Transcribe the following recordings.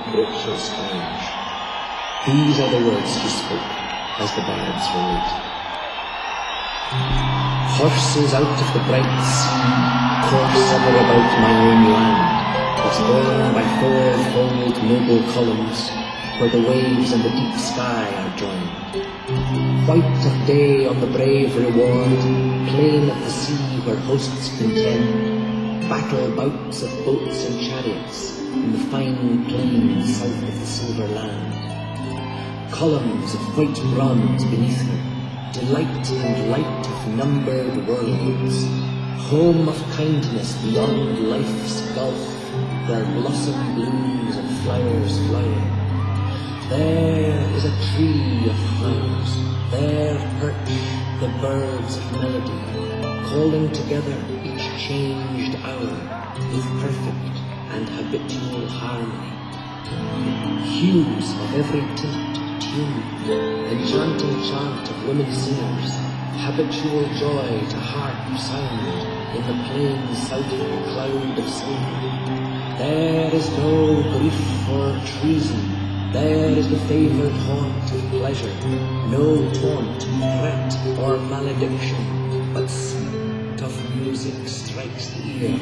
rich or strange. These are the words he spoke as the bards were late. Horses out of the bright sea course ever about my own land, that's borne by 4 fold noble columns, where the waves and the deep sky are joined. White of day on the brave reward, plain of the sea where hosts contend, battle bouts of boats and chariots in the fine plains south of the silver land. Columns of white bronze beneath her, delight and light of numbered worlds, home of kindness beyond life's gulf, where blossom blooms and flowers fly. There is a tree of flowers, there perch the birds of melody, calling together each changed hour with perfect and habitual harmony. Hues of every tint, tune, enchanting chant of women singers, habitual joy to harp sound in the plain south of the cloud of silver. There is no grief or treason, there is the favoured haunt of pleasure, no taunt, threat, or malediction, but sweet of music strikes the ear.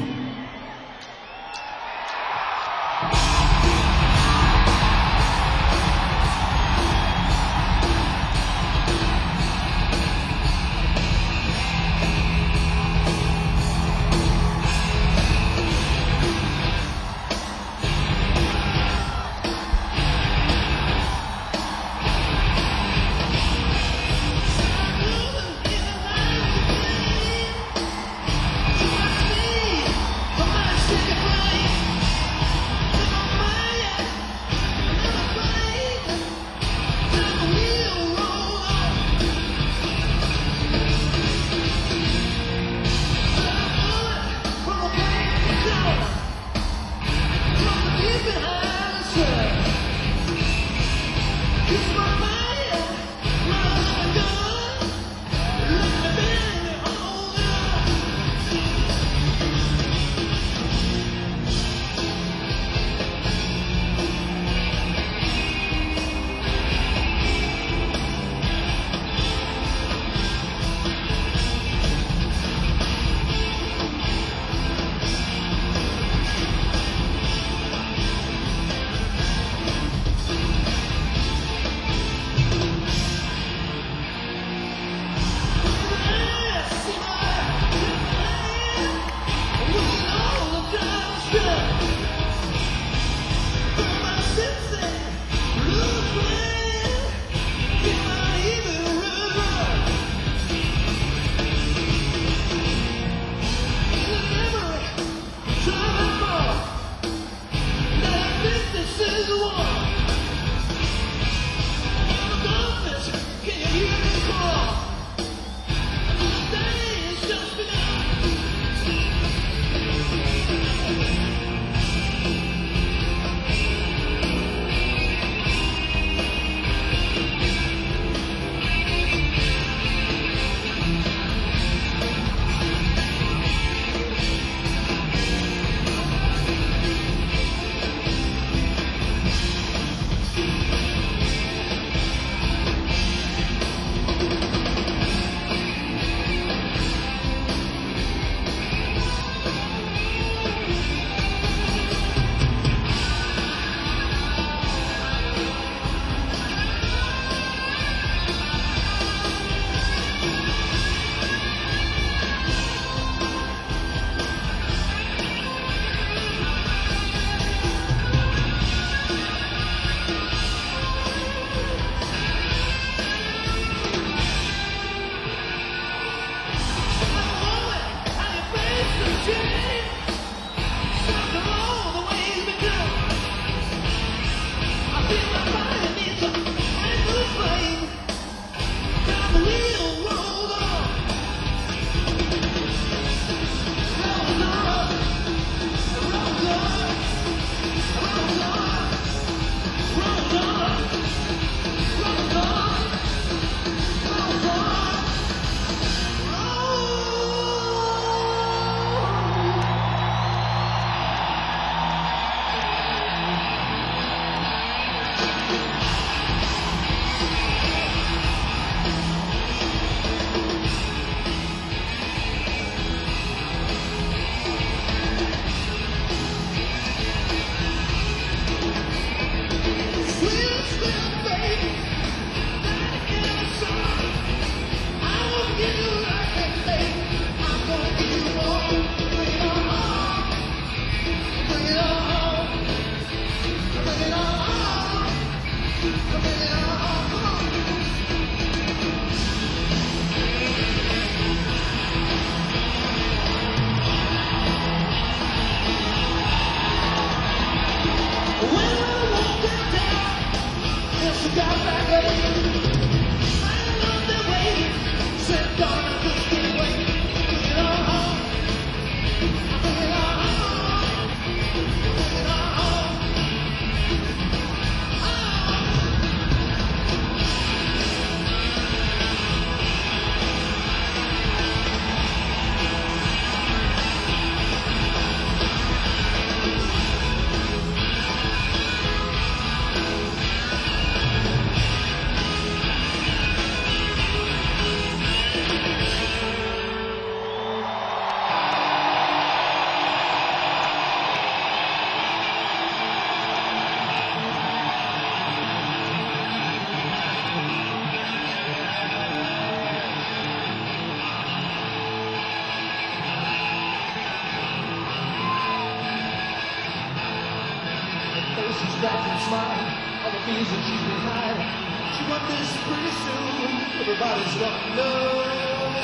back and smile, all the fears that she's been hiding. She wonders pretty soon, everybody's gonna know.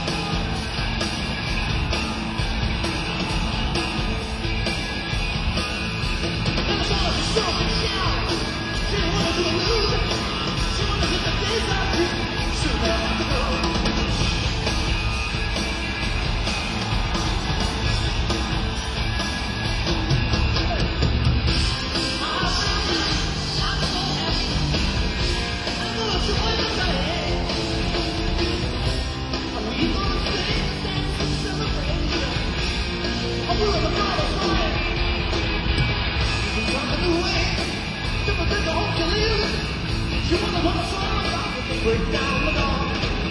Never saw her so shout. She didn't want to do a loser. She wanted to the days I took. Soon they'll have to go. Break down the dawn.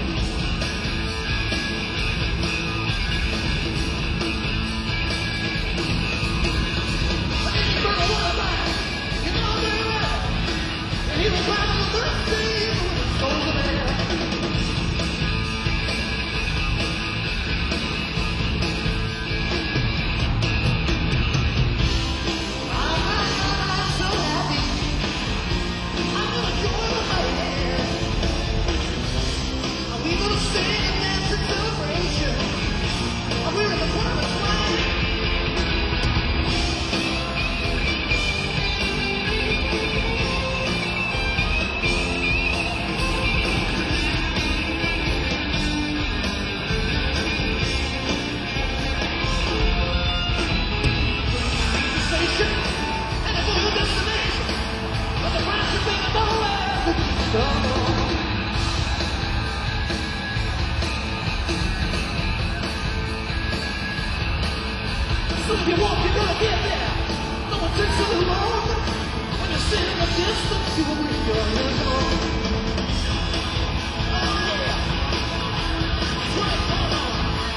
And he was riding the thirsty with his golden hair. I'm so happy. I'm gonna join with my hair. Are we gonna sing and dance in celebration? Are we in the promised land? Station and a full destination, but the price of being a boy is so long. Soon you walk, you're gonna get there. No one takes you long. When you sit in the distance, you will bring your hands home. Oh yeah, that's right, come on.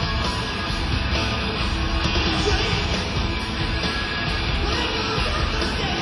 Say, whatever you got to say.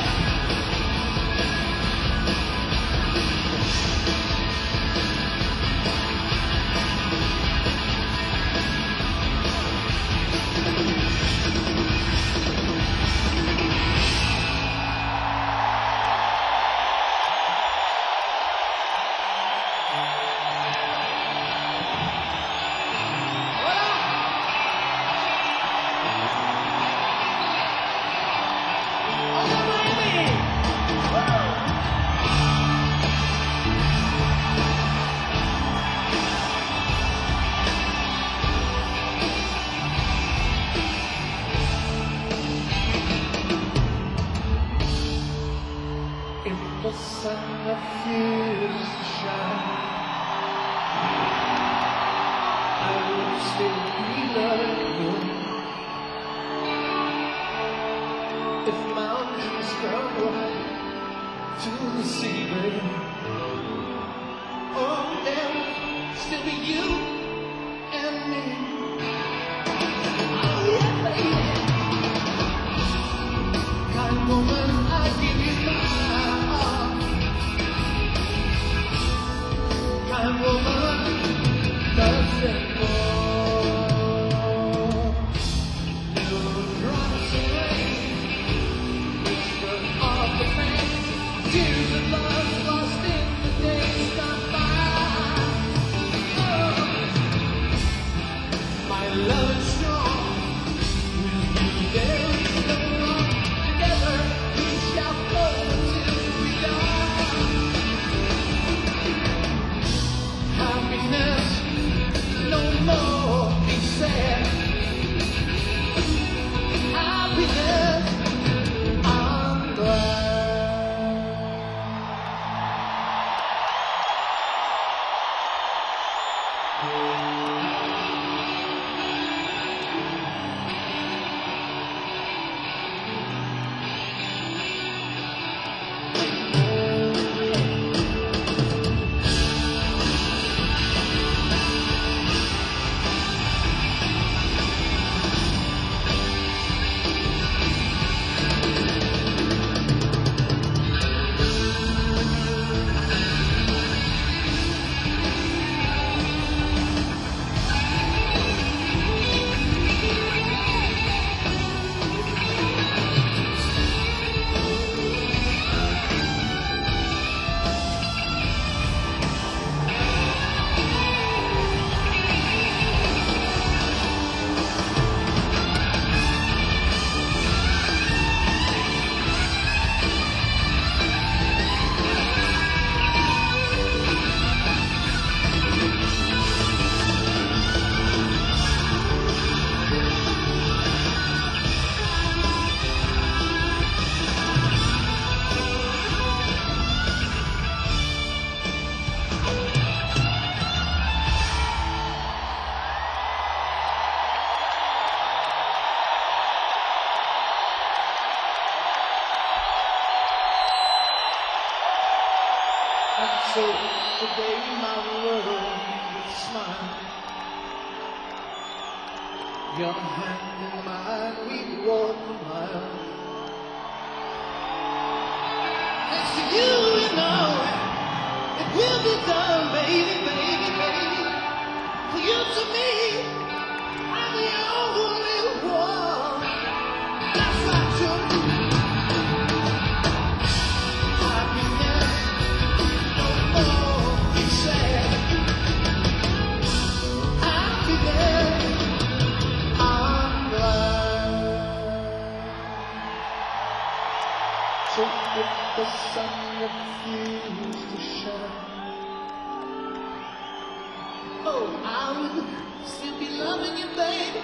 If the sun refuses to shine, I will still be loving you. If mountains come right to the sea, baby, oh, there will still be you and me. Oh yeah, baby. Kind woman, I give you my heart. Kind woman, nothing more. New drops of rain, whisper of the pain, tears of love lost in the days gone by. Oh, my love is strong. With you there is no wrong. Together we shall flow until we die. Happiness, no more be sad. Happiness, I'm glad. day my world would smile. Your hand in mine, we'd walk a mile. Next to you, you know, it will be done, baby, baby, baby. For you to me, I'm the only one. That's not true. Happiness, no more, he said. Happiness, I'm glad. So if the sun refused to shine, oh, I would still be loving you, baby.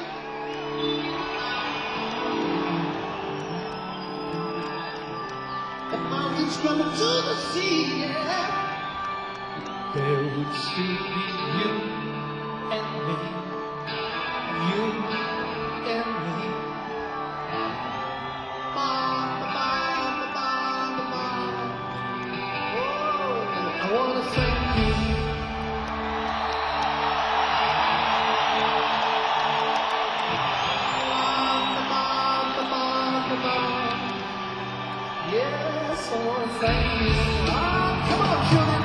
The mountains crumble to the sea, yeah. There would still be you and me, you and me. Ba, ba, ba, ba, ba, ba, ba. Oh, I wanna thank you. Yes, I want to thank you. Ah, come on, children.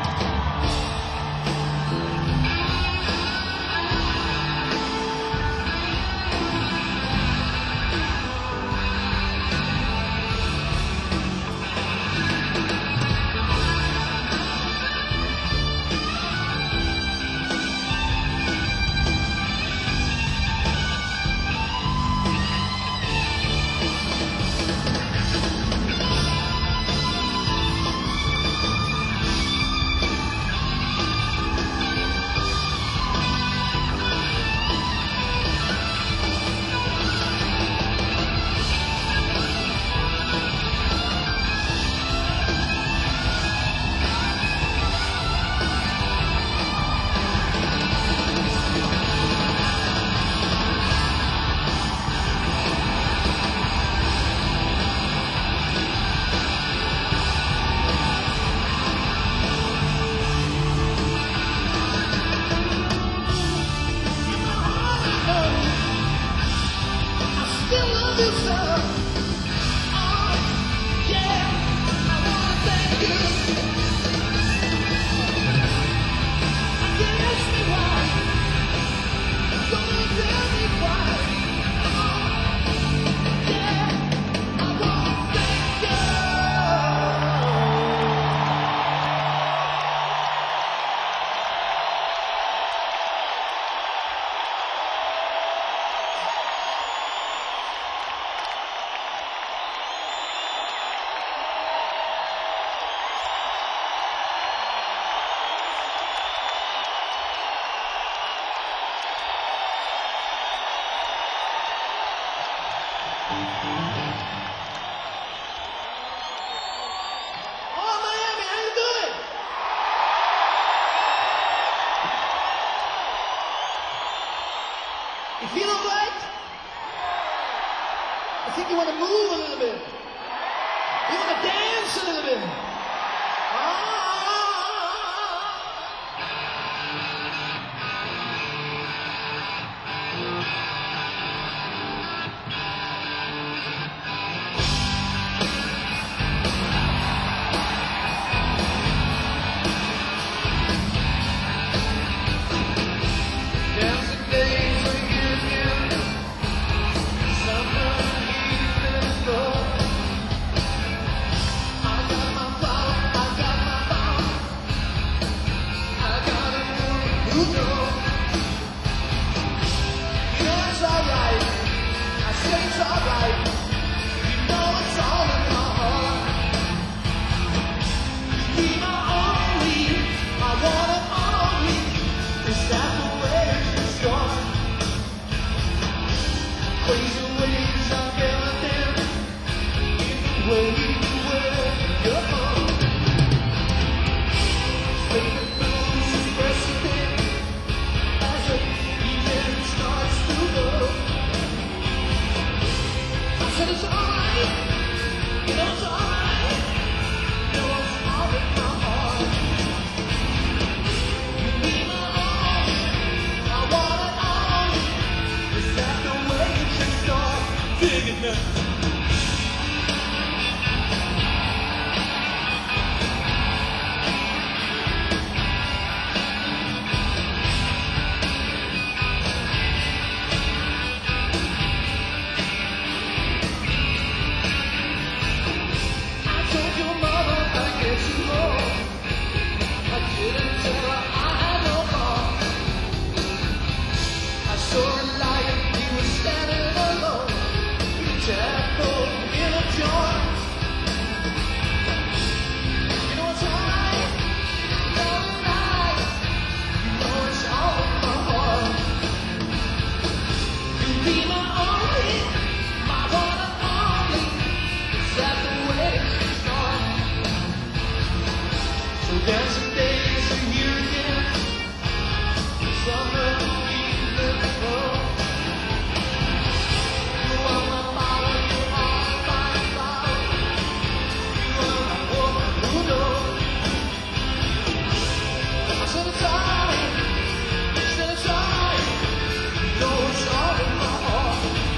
Oh, Miami, how you doing? You feel all right? I think you want to move a little bit. You want to dance a little bit. Ah. There's a day for you, summer evening glow. I got my power, I got my power. I got a woman who knows. You know it's alright. I say it's alright. You know it's all in my heart. Be my only, my one and only. Is that the way it's gone? Crazy ways I've ever been. In the way where you're from. Favorite blues is precedent. As the evening starts to go. I said it's alright. You know it's alright. You know it's all in my heart. saw a lion, he was standing alone. He tackled in a joint. You know it's alright, no night. You know it's all in my heart. You'll be my only, my one and only. Is that the way it should start? So dancing days are here again. Summer evening fall. You are my power, you are my power. You are my woman who knows. Instead of trying, you know it's all in my heart.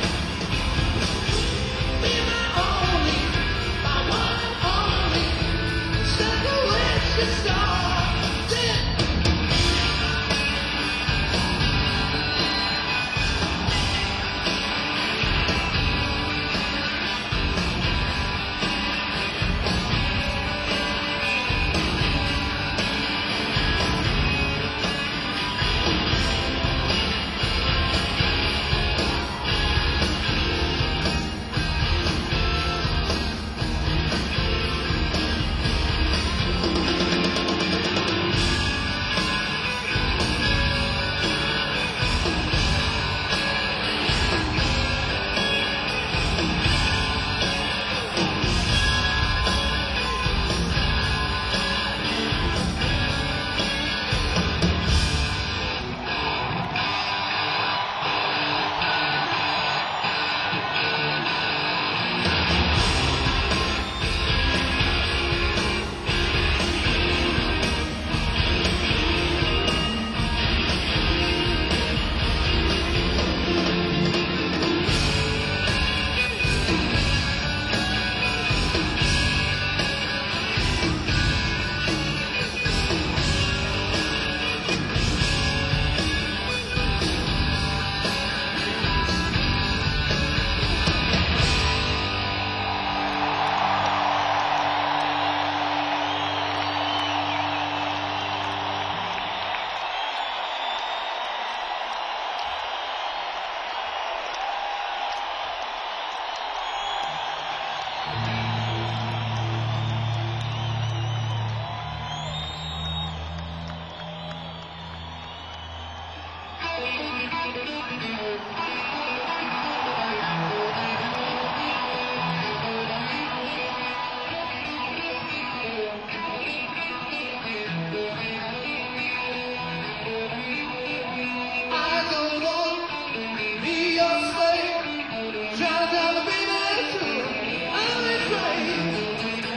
Be my only, my one and only. Is that the way it should start? Yeah. I don't want to be your slave. Try to tell the baby the truth. I'm afraid.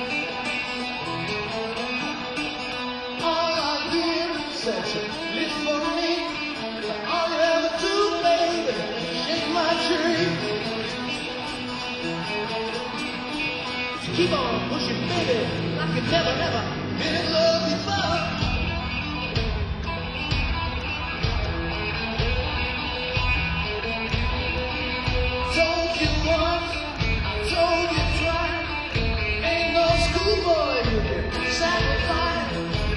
All I do is sex. Live for me. All you ever do, baby, is shake my tree. So keep on pushing, baby, like you never been in love before. Told you once, I told you twice. Ain't no schoolboy you can sacrifice.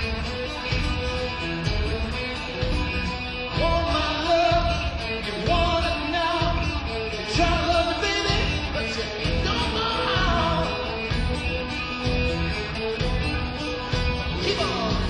Want my love, you want it now. You try to love me, baby, but you don't know how. Keep on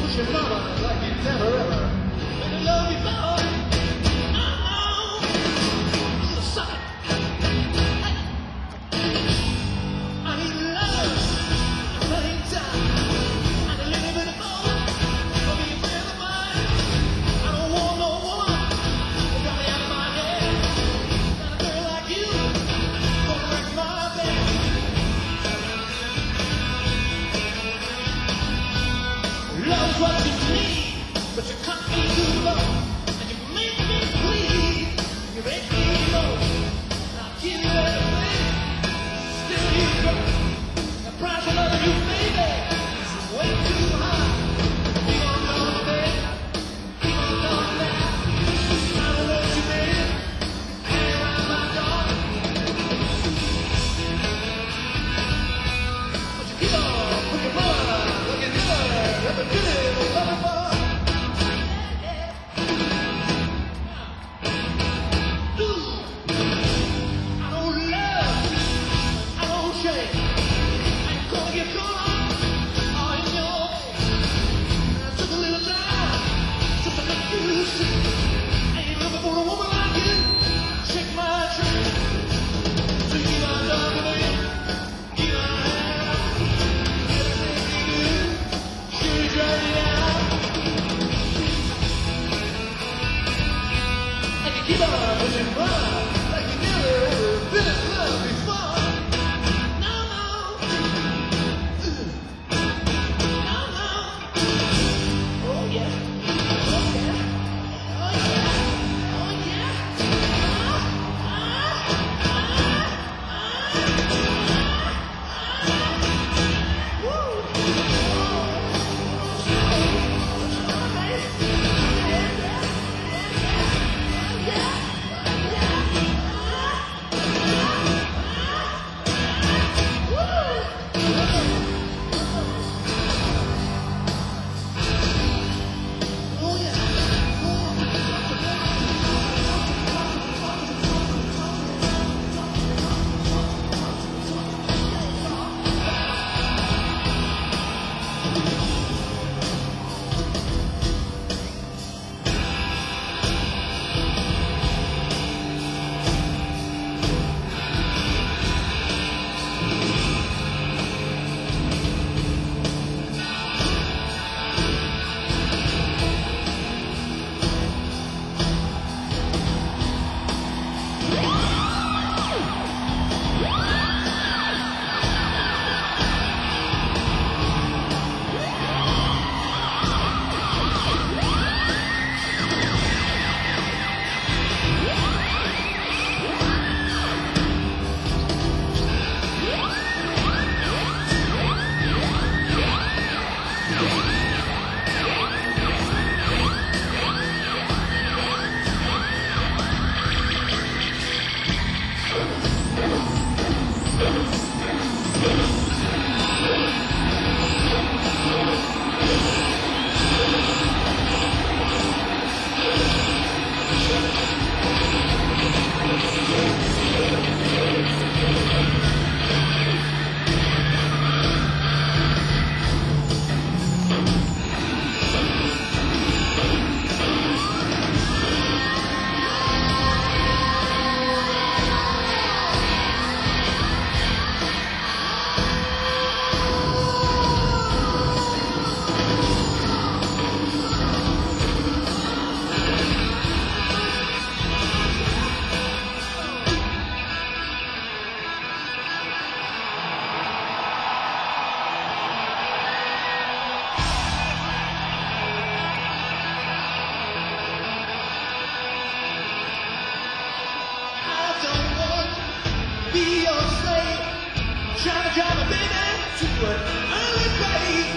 Trying to drive a baby to an early grave.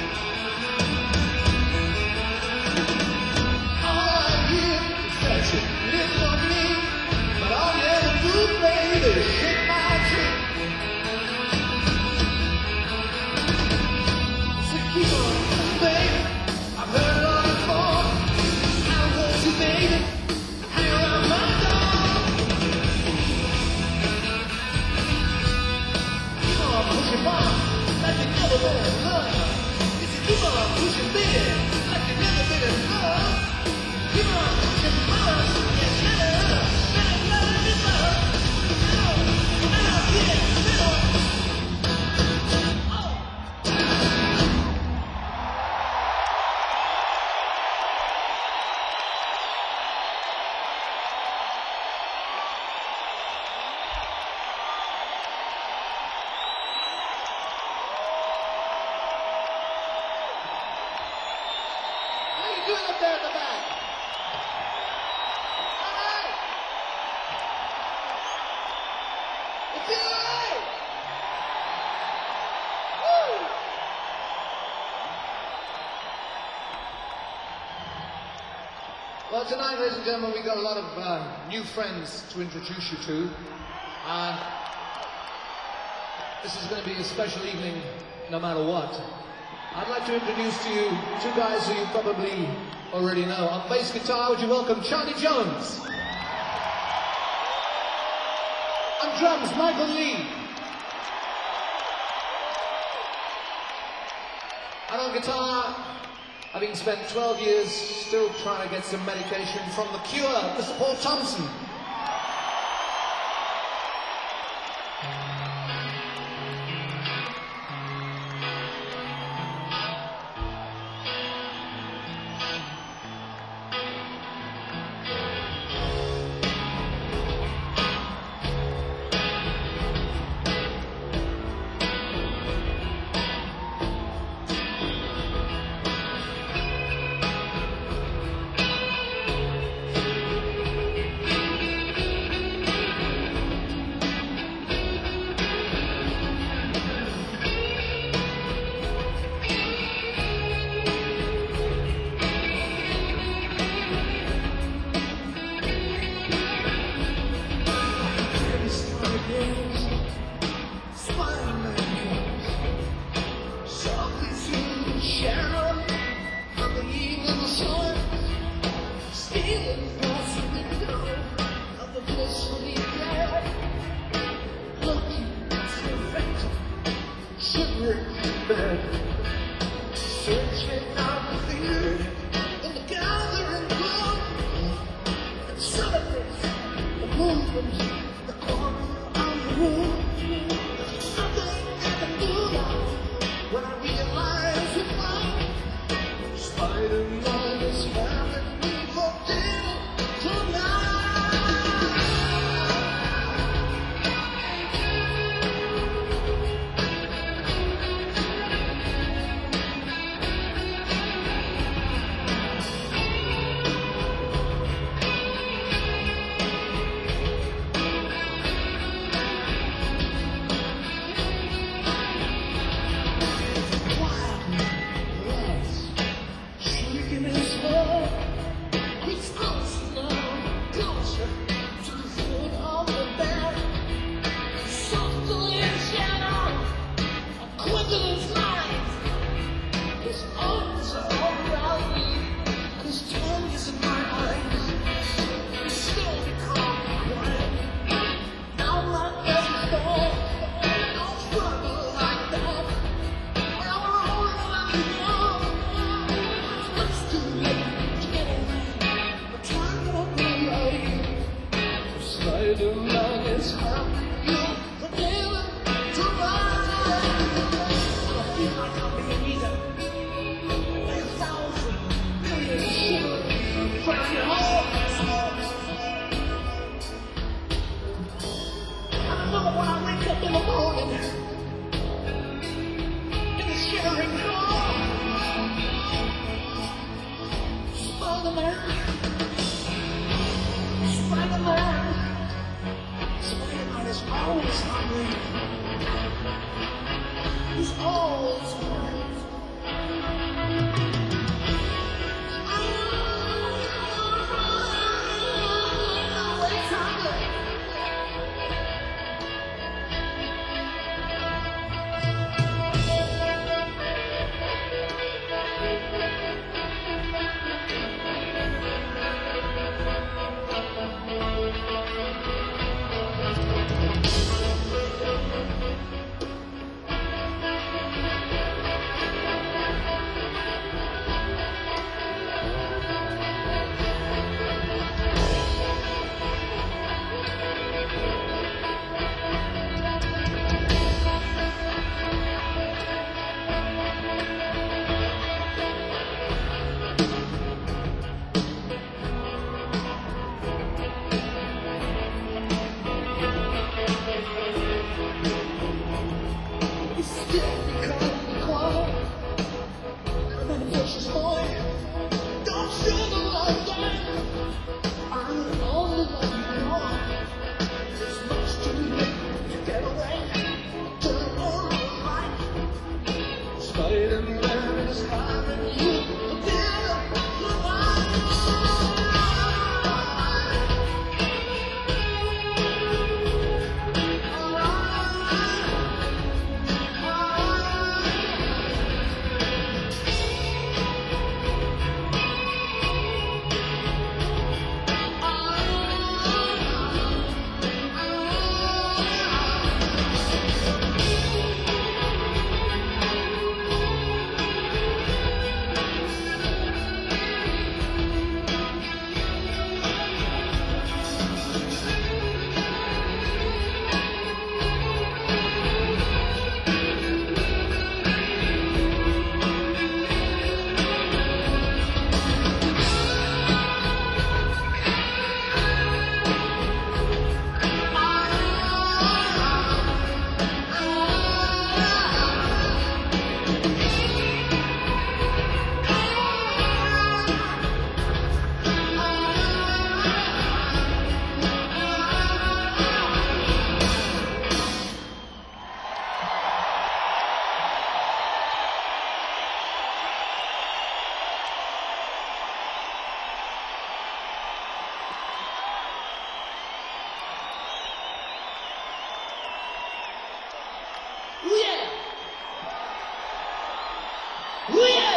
All I hear is that you live for me, but all you ever do, baby, is hit my tree. So keep on, baby. I've heard it all before. I want you, baby. Hang around my door. Keep on pushing on, like you never been in love. If you keep on pushing, baby, like you never been in love. Keep on pushing on, yeah, better, love is love. Yeah, better. How you doing up there in the back? All right. You feel all right? Woo! Well, tonight, ladies and gentlemen, we've got a lot of new friends to introduce you to. And this is going to be a special evening no matter what. I'd like to introduce to you two guys who you probably already know. On bass guitar, would you welcome Charlie Jones? On drums, Michael Lee. And on guitar, having spent 12 years still trying to get some medication from The Cure, Mr. Paul Thompson. Searching out the fear in the gathering gloom, and celebrates the movement, the corner of the room. There's nothing I can do now when I realize it's mine. Spider-Man is having me for dinner tonight. Spider-Man is always hungry. It's always right. It's hungry. It's still become the call. And then pushes more. Don't show the light down. I'm the only one you know. It's much too late to get away. Turn on the light. Spider-Man is having you. The dead of the light. Ooh yeah! Ooh yeah!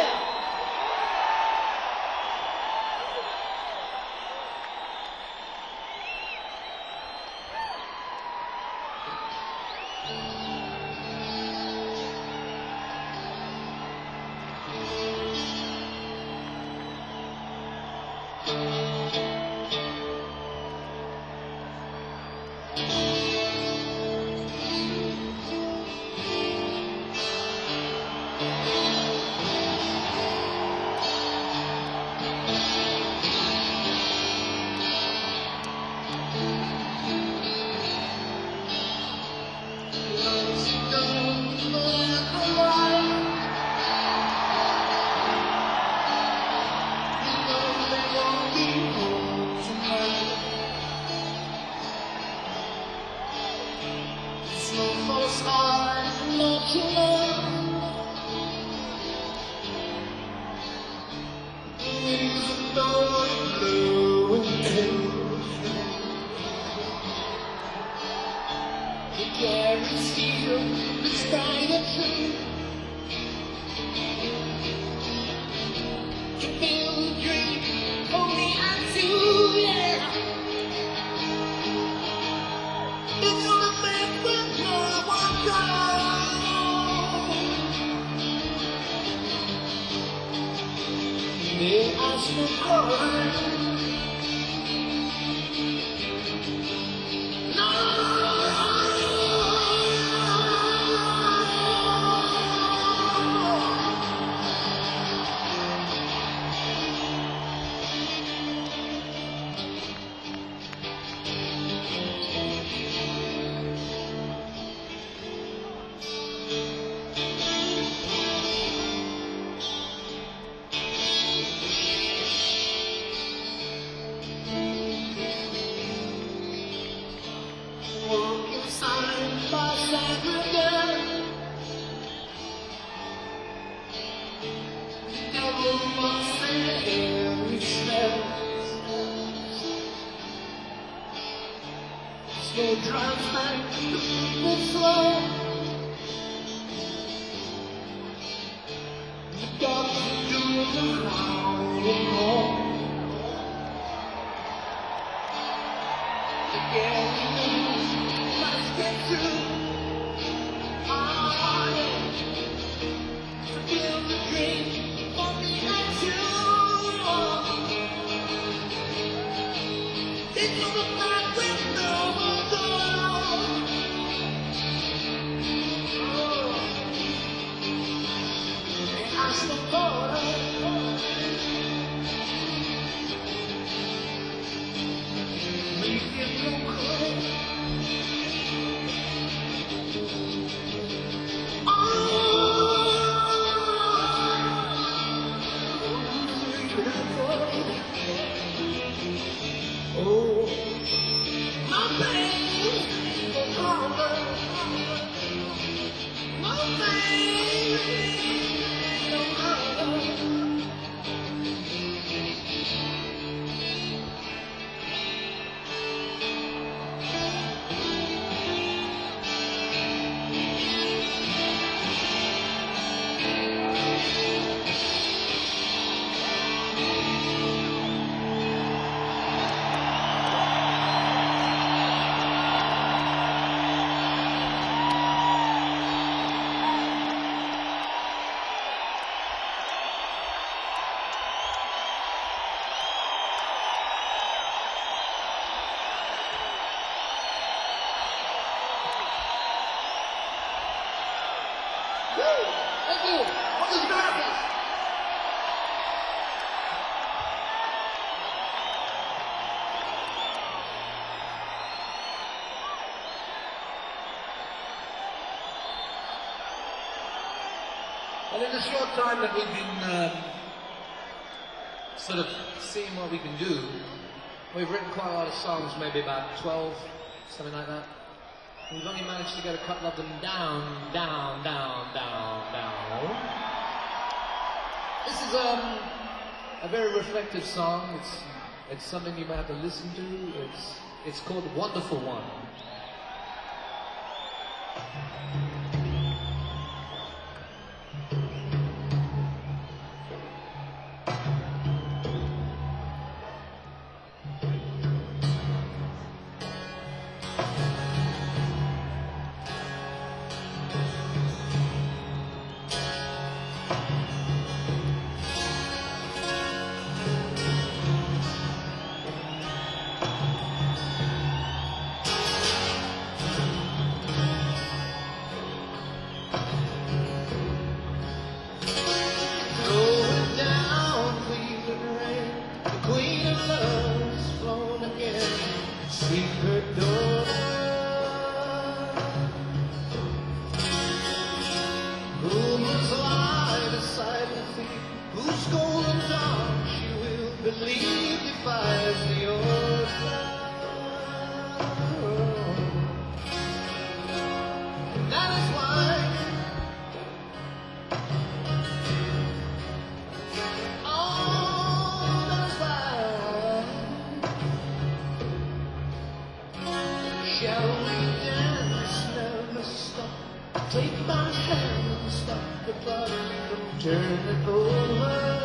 so drives back the people slow. You got to do the crowd more. Again, let's get through. So feel the dream for me and you. It's all about window door. I still call we get no credit. Oh, my pain, my Thank you. Muchas gracias. Well, in the short time that we've been sort of seeing what we can do, we've written quite a lot of songs, maybe about 12, something like that. We've only managed to get a couple of them down, down, down, down, down. This is a very reflective song. It's something you might have to listen to. It's called Wonderful One. Secret door. Who must lie beside the thief? Whose golden dawn she will believe defies the old and that is why shall we dance, never stop. Take my hand and stop the clock from turning over.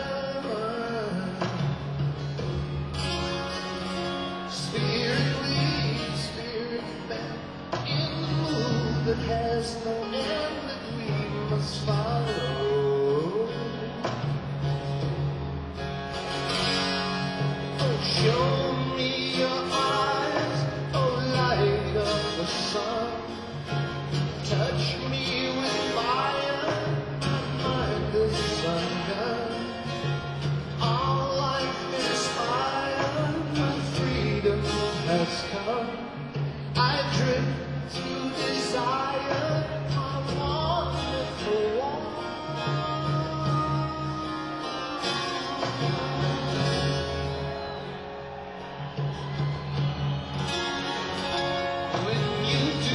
Spirit leads, spirit bend in the mood that has no end that we must follow. Oh, show me your eyes, light of the sun, touch me with fire, my mind is undone. All life inspired, my freedom has come. I drift through desire, my wonderful one. When you do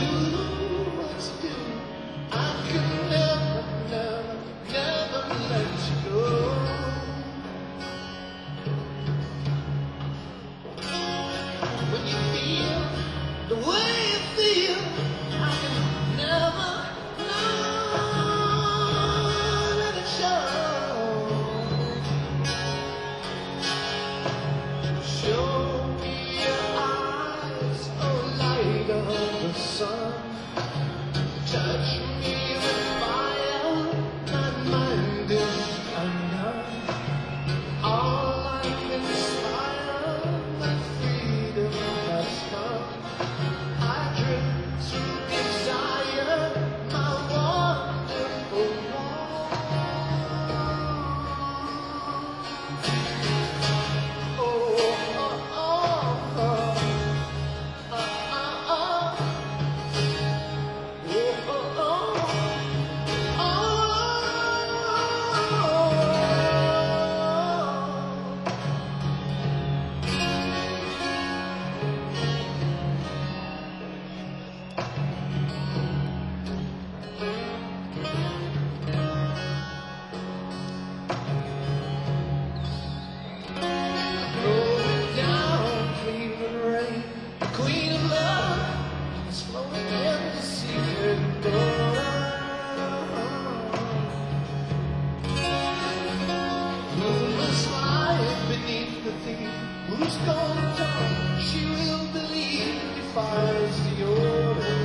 Rolling down Cleveland rain, the queen of love is flowing in the secret door. Rumors lie beneath the thief, who's gonna tell? She will believe, defies the order.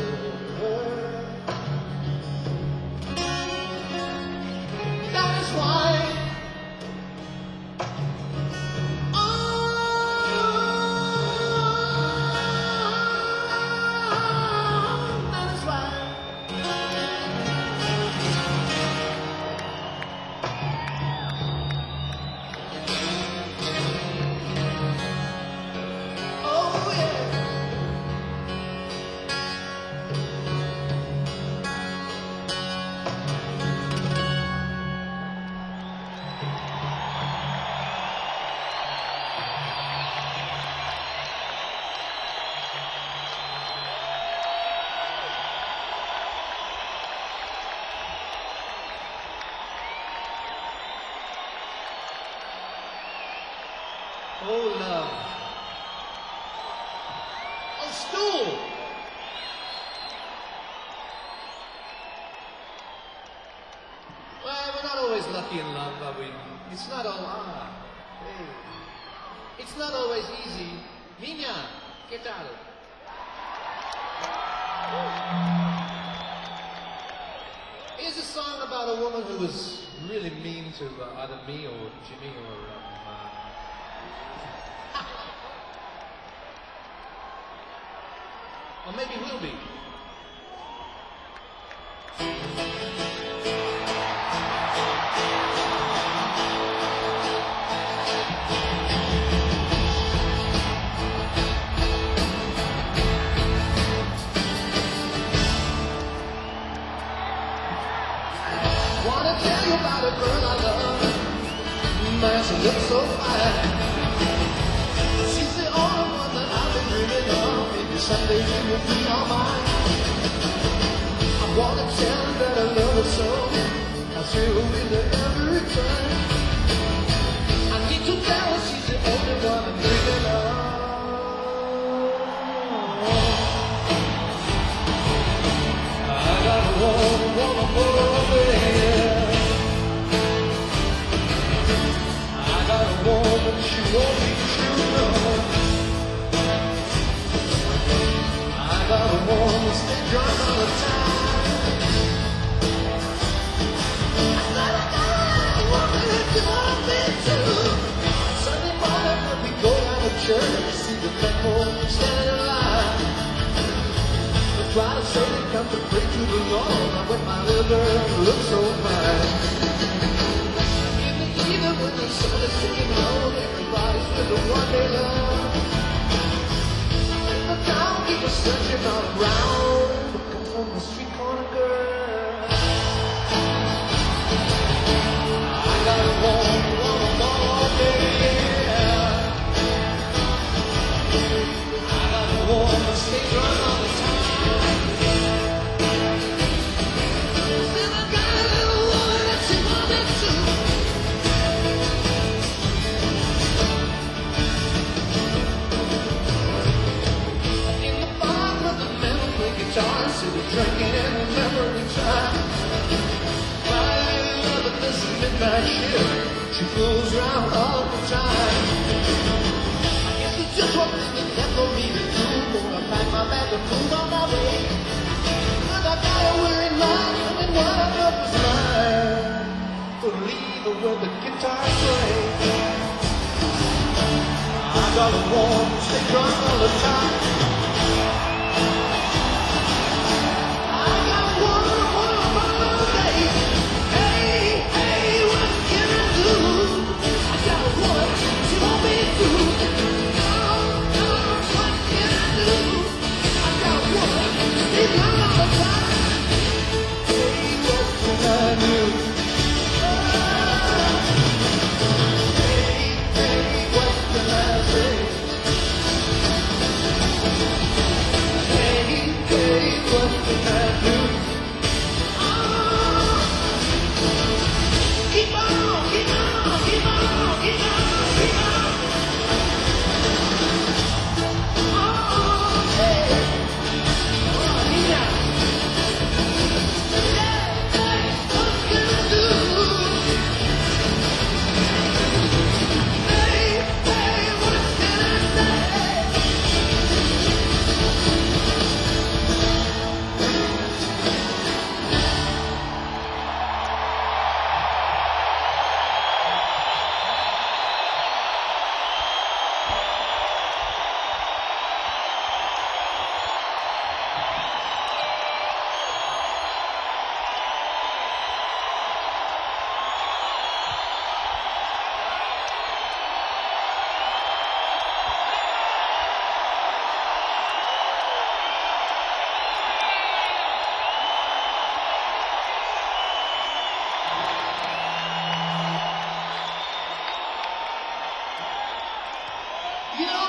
That is why. That is why. Oh yeah. Oh love. Oh stool. Well, we're not always lucky in love, are we? It's not all hey. It's not always easy. Niña, ¿qué tal? Here's a song about a woman who was really mean to either me or Jimmy or maybe will be. Wanna tell you about a girl I love. Man, she looks so fine. She's the only one that I've been dreaming of. Maybe someday she will be all mine. I wanna tell her that I love her so. I'll see her with her every turn. I need to tell her she's the only one I'm dreaming of. I got a woman over there. I got a woman, she won't be true, no. I got a woman, stay drunk all the time. I got a woman if you want me to. Sunday morning when we go down to church, see the people standing in line. They try to say they come to pray to the Lord, but when my little girl looks so fine. Even when the sun is sinking low, everybody's with the one they love. In the town, people searching all around, looking for the street corner girl. I got a woman all day. I got a woman that stays drunk all the time. Still I got a little woman that she wanted to. In the bar with the men who play guitar, sitting drinking in the memory time. My love at this midnight shift, she fools around all the time. I guess it's just one thing that's left for me to do. Gonna pack my bag and move on my way. But I got a weary mind, and what I love was mine. To leave her with the guitar play. I got a woman, stay drunk all the time. I got a woman all day. Hey, hey, what can I do? I got a woman, she won't be through. Oh, what can I do? I got a woman, stay drunk all the time. Hey, what can I do? Hey, hey, what can I say? say what can I do? Keep on, keep on, keep on, keep on, keep on. Oh, hey. Oh, yeah. Hey, what can I do? Hey, hey, what can I say? You know,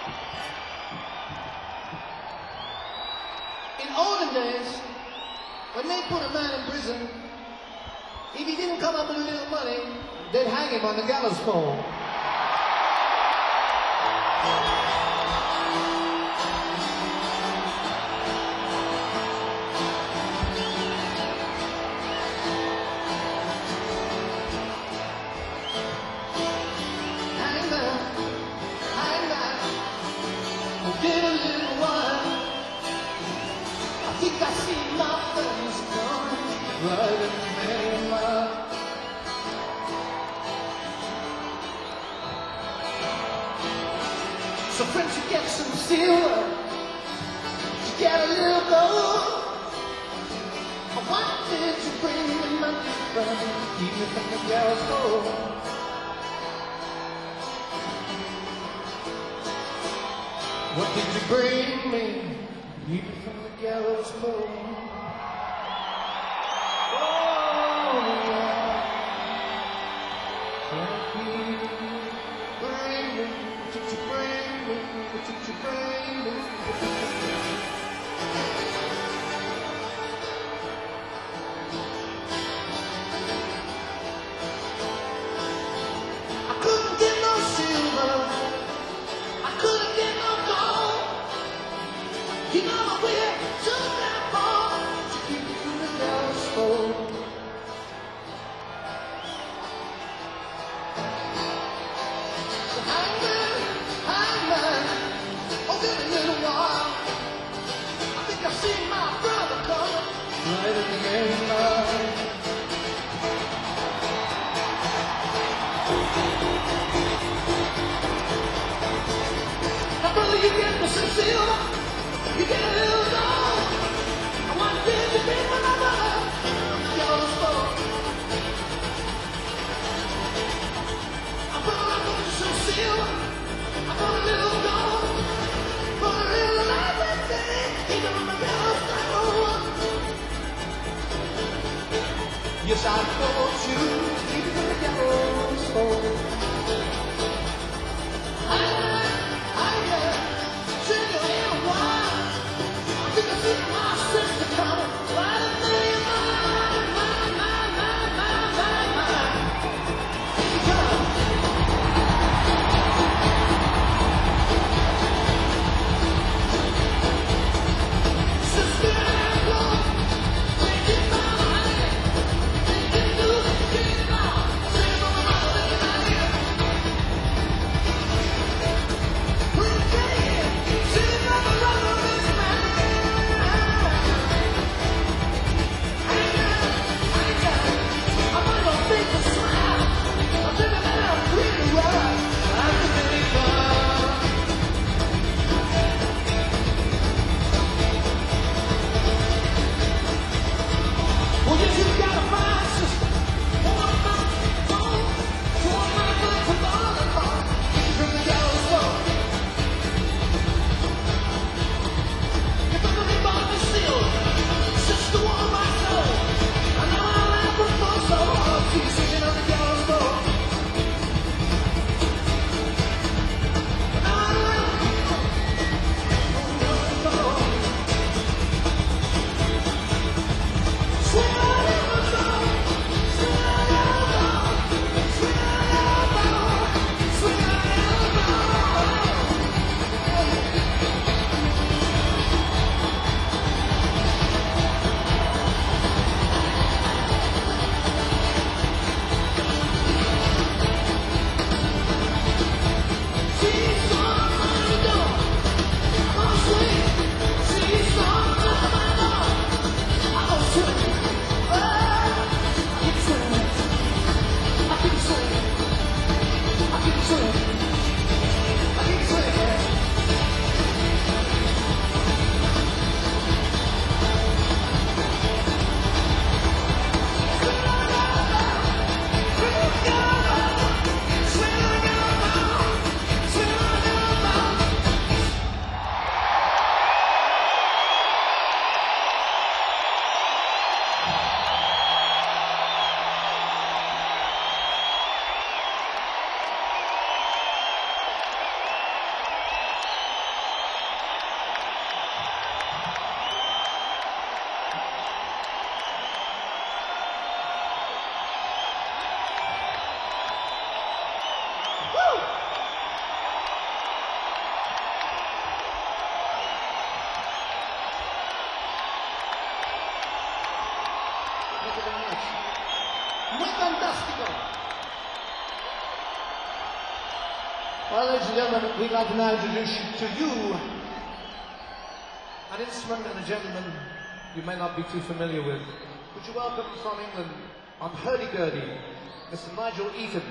in olden days, when they put a man in prison, if he didn't come up with a little money, they'd hang him on the gallows pole. Hangman, hangman, give a little while. I think I see my friends coming, riding many miles. So friends, you get some silver, you get a little gold. Why did you bring me my friend, keep me from the gallows pole? What did you bring me, keep me from the gallows pole? Oh, yeah. What did you bring me? What did you bring me? What did you bring me? I couldn't get no silver, I couldn't get no gold. You know my way to that ball to keep you from the gallows pole. So hangman, hangman, oh, give me a little while. I think I see my brother coming, right in the main line. Now, brother, you get me some silver, you get a little gold. I want to give you big when I run the gallows pole. I brought you some silver, I brought a little gold, but a little everything, even on the gallows pole. Yes, I told you, even on the gallows pole. Muy fantástico. Well, ladies and gentlemen, we'd like to now introduce to you an instrument and a gentleman you may not be too familiar with. Would you welcome from England on hurdy-gurdy, Mr. Nigel Eaton.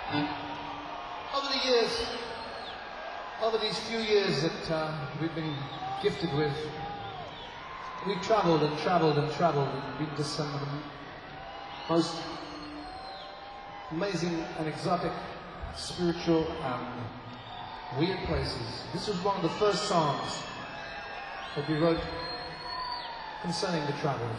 Over the years, over these few years that we've been gifted with, we've travelled and travelled and travelled and been to some of the most amazing and exotic, spiritual and weird places. This was one of the first songs that we wrote concerning the travels.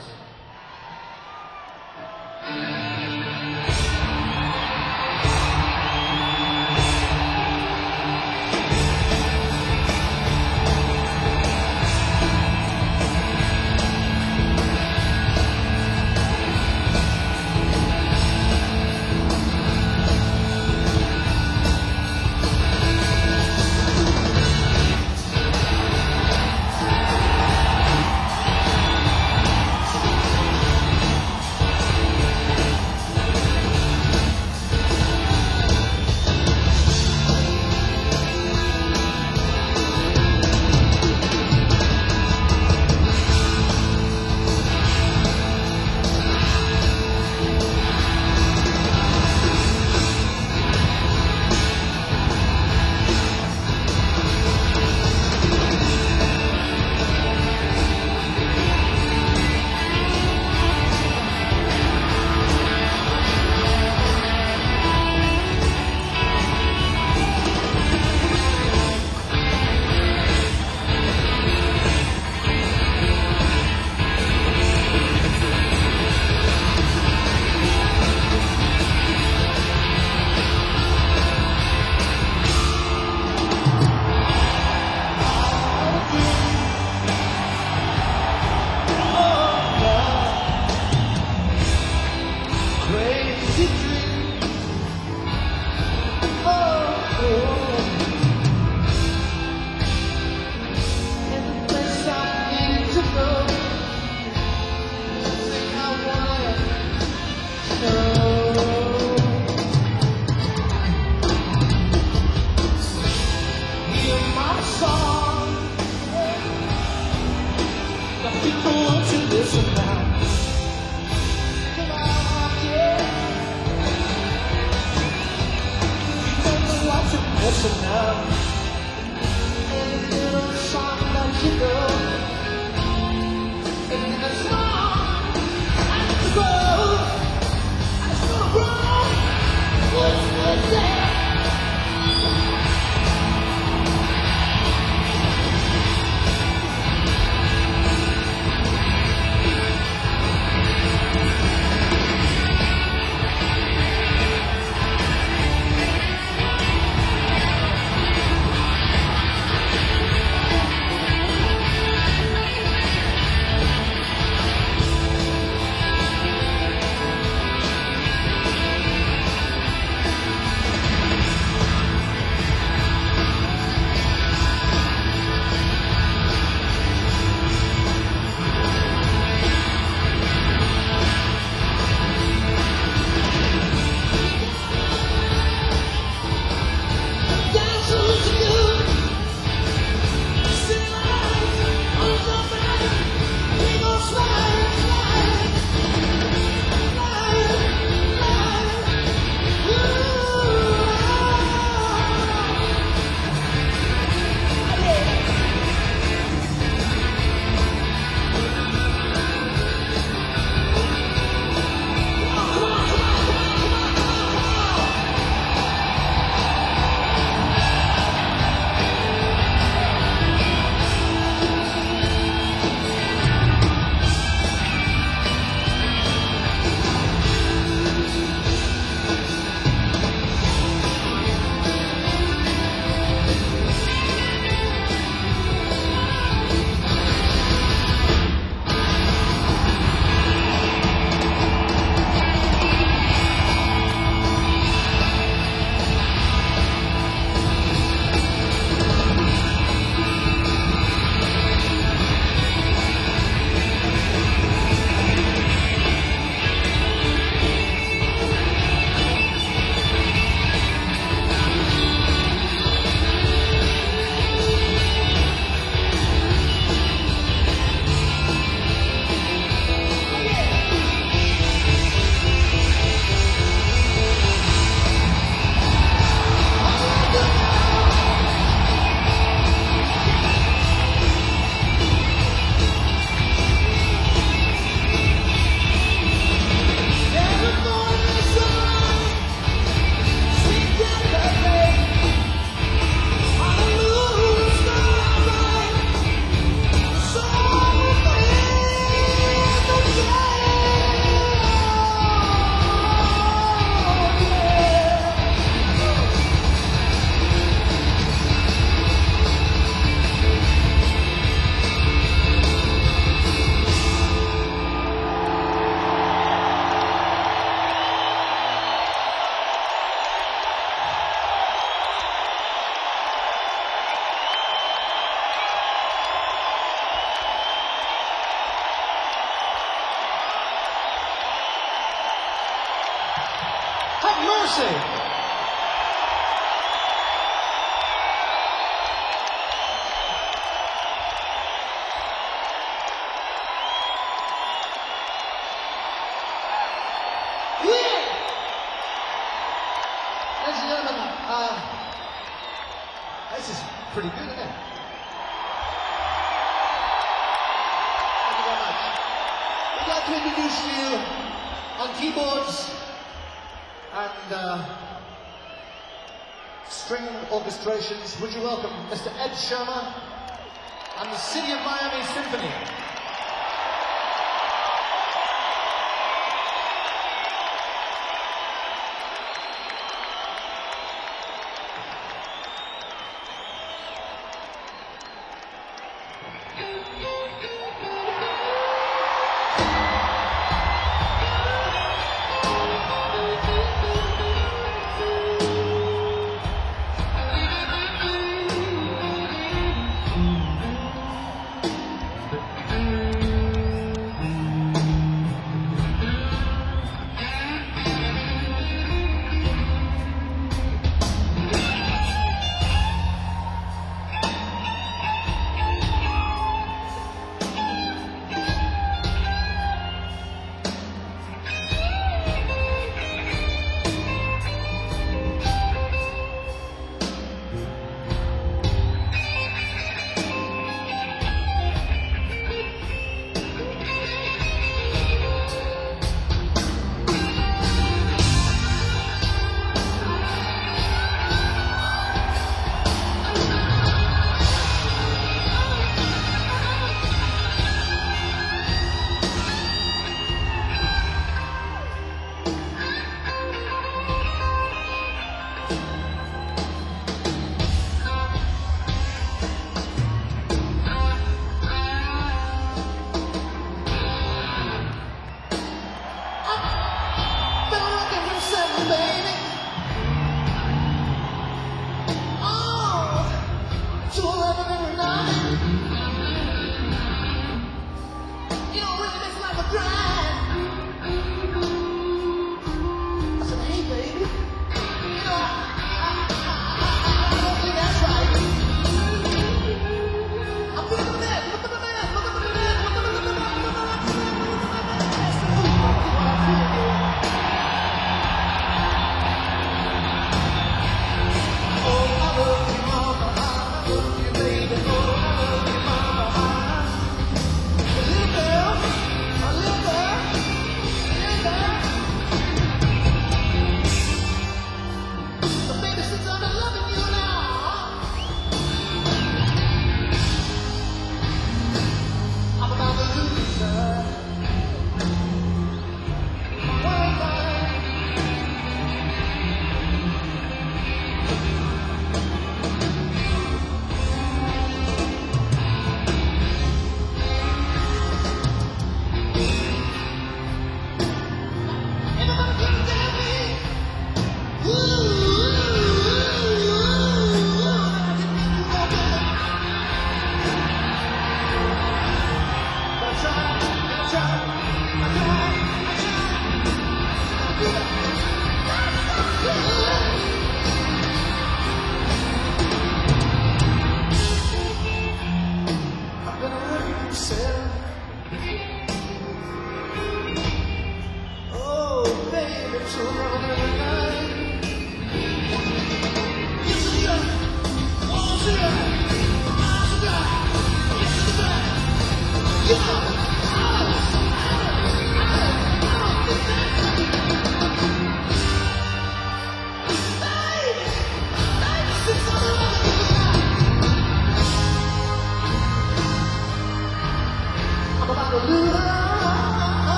mercy! Yeah! Ladies and gentlemen, this is pretty good, isn't it? Thank you very much. We'd like to introduce you on keyboards and string orchestrations. Would you welcome Mr. Ed Shermer and the City of Miami Symphony?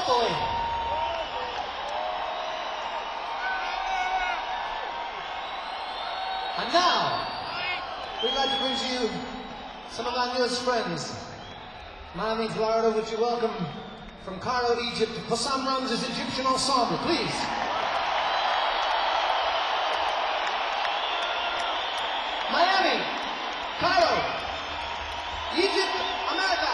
boy. And now, we'd like to bring to you some of our newest friends. Miami, Florida, would you welcome from Cairo, Egypt, Hossam Ramses Egyptian Ensemble, please. Miami, Cairo, Egypt, America.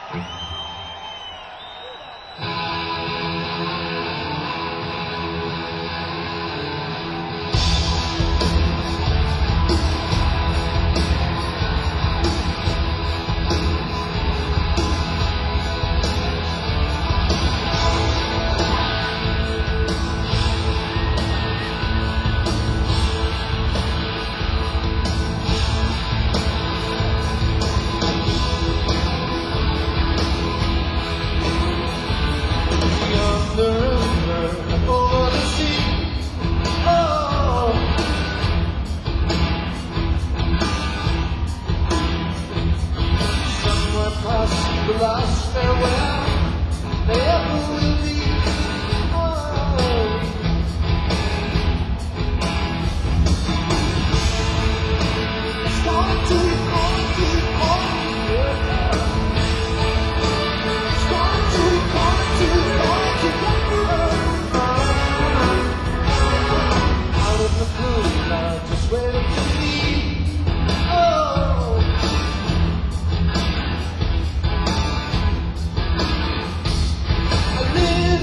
The last farewell they ever will be. Oh. It's gone too, gone too, gone too. It's gone too, gone too, gone too. Out of the blue, now just waiting for me. Oh. I live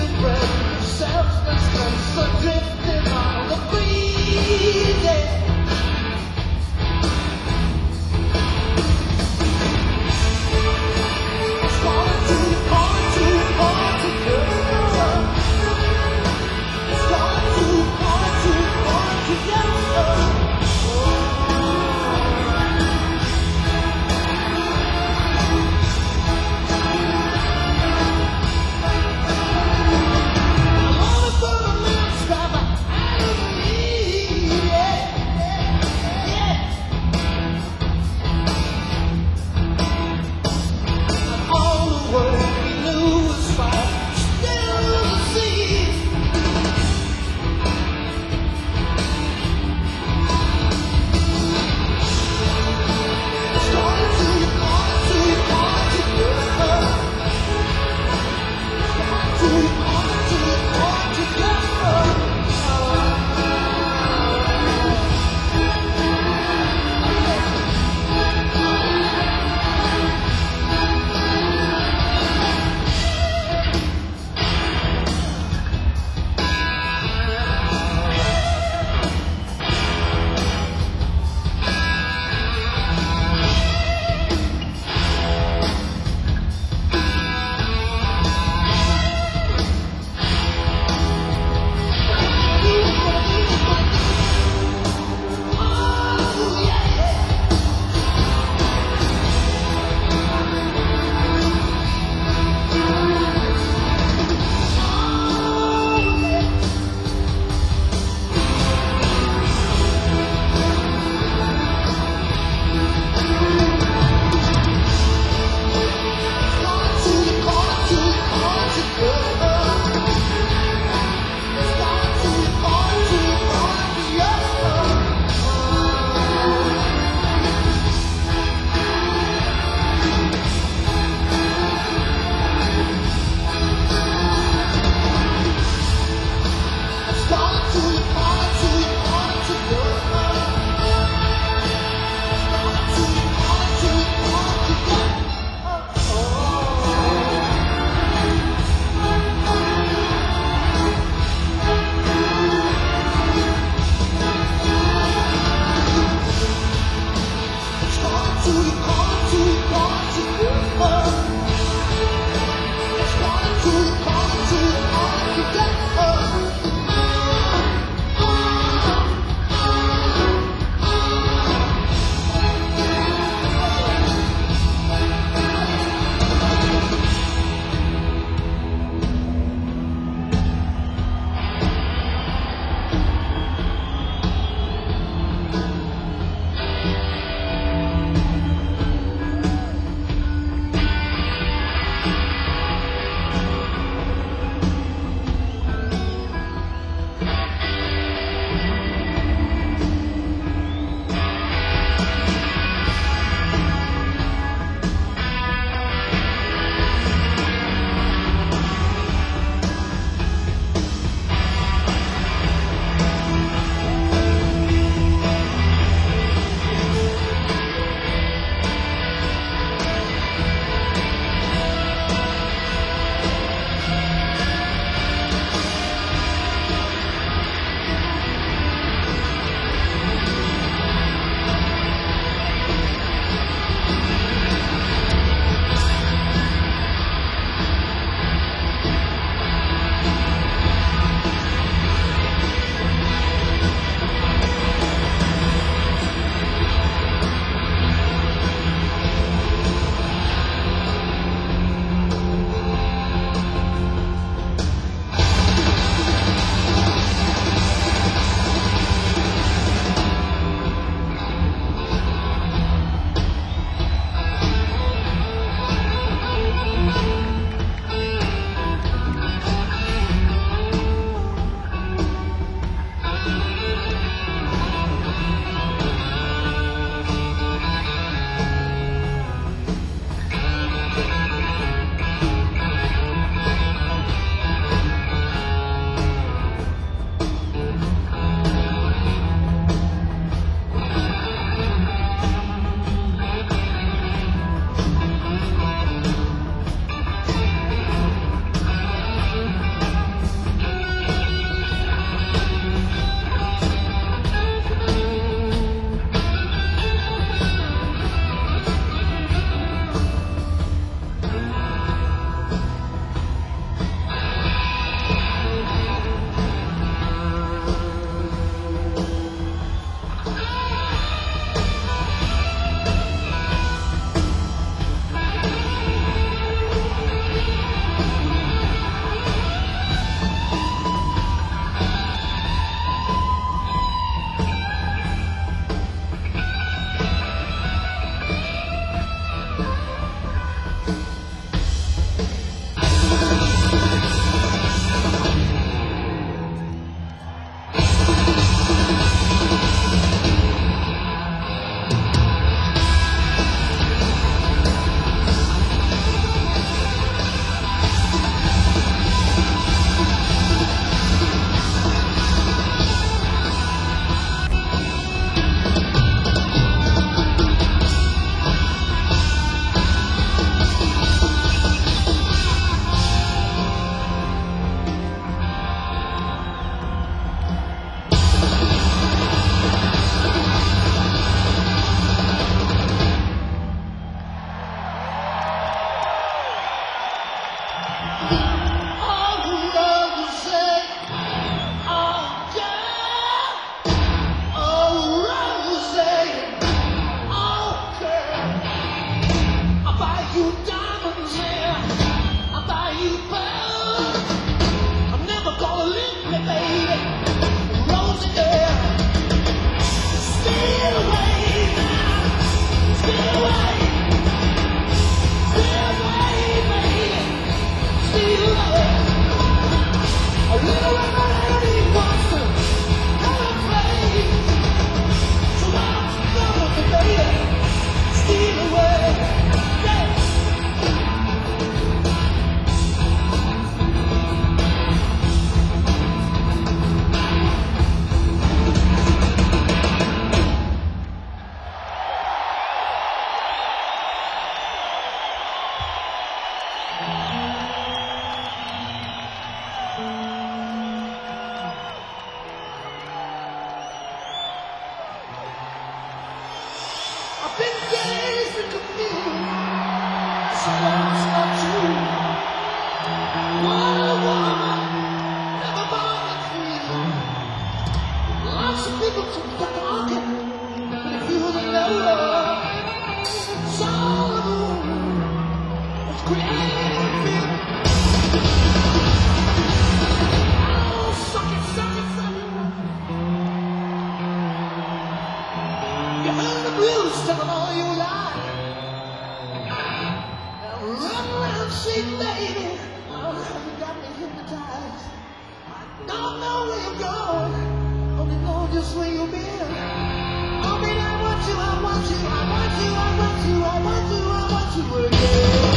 where you've been. Oh, baby, I want you, I want you, I want you, I want you, I want you, I want you again.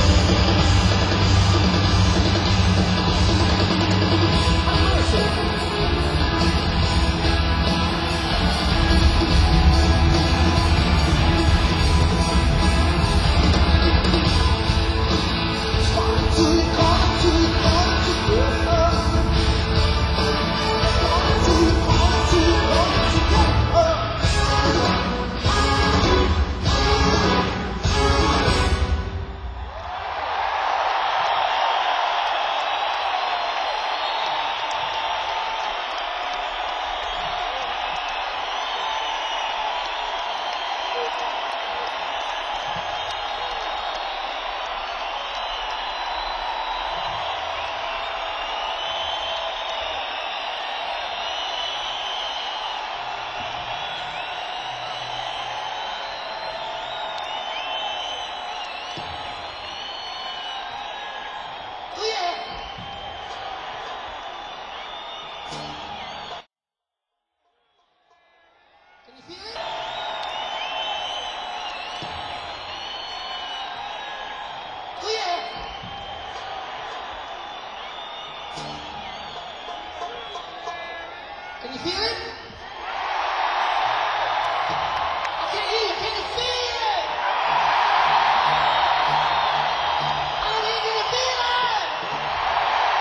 Can you feel it? I can't hear you. Can you feel it? I need you to feel it.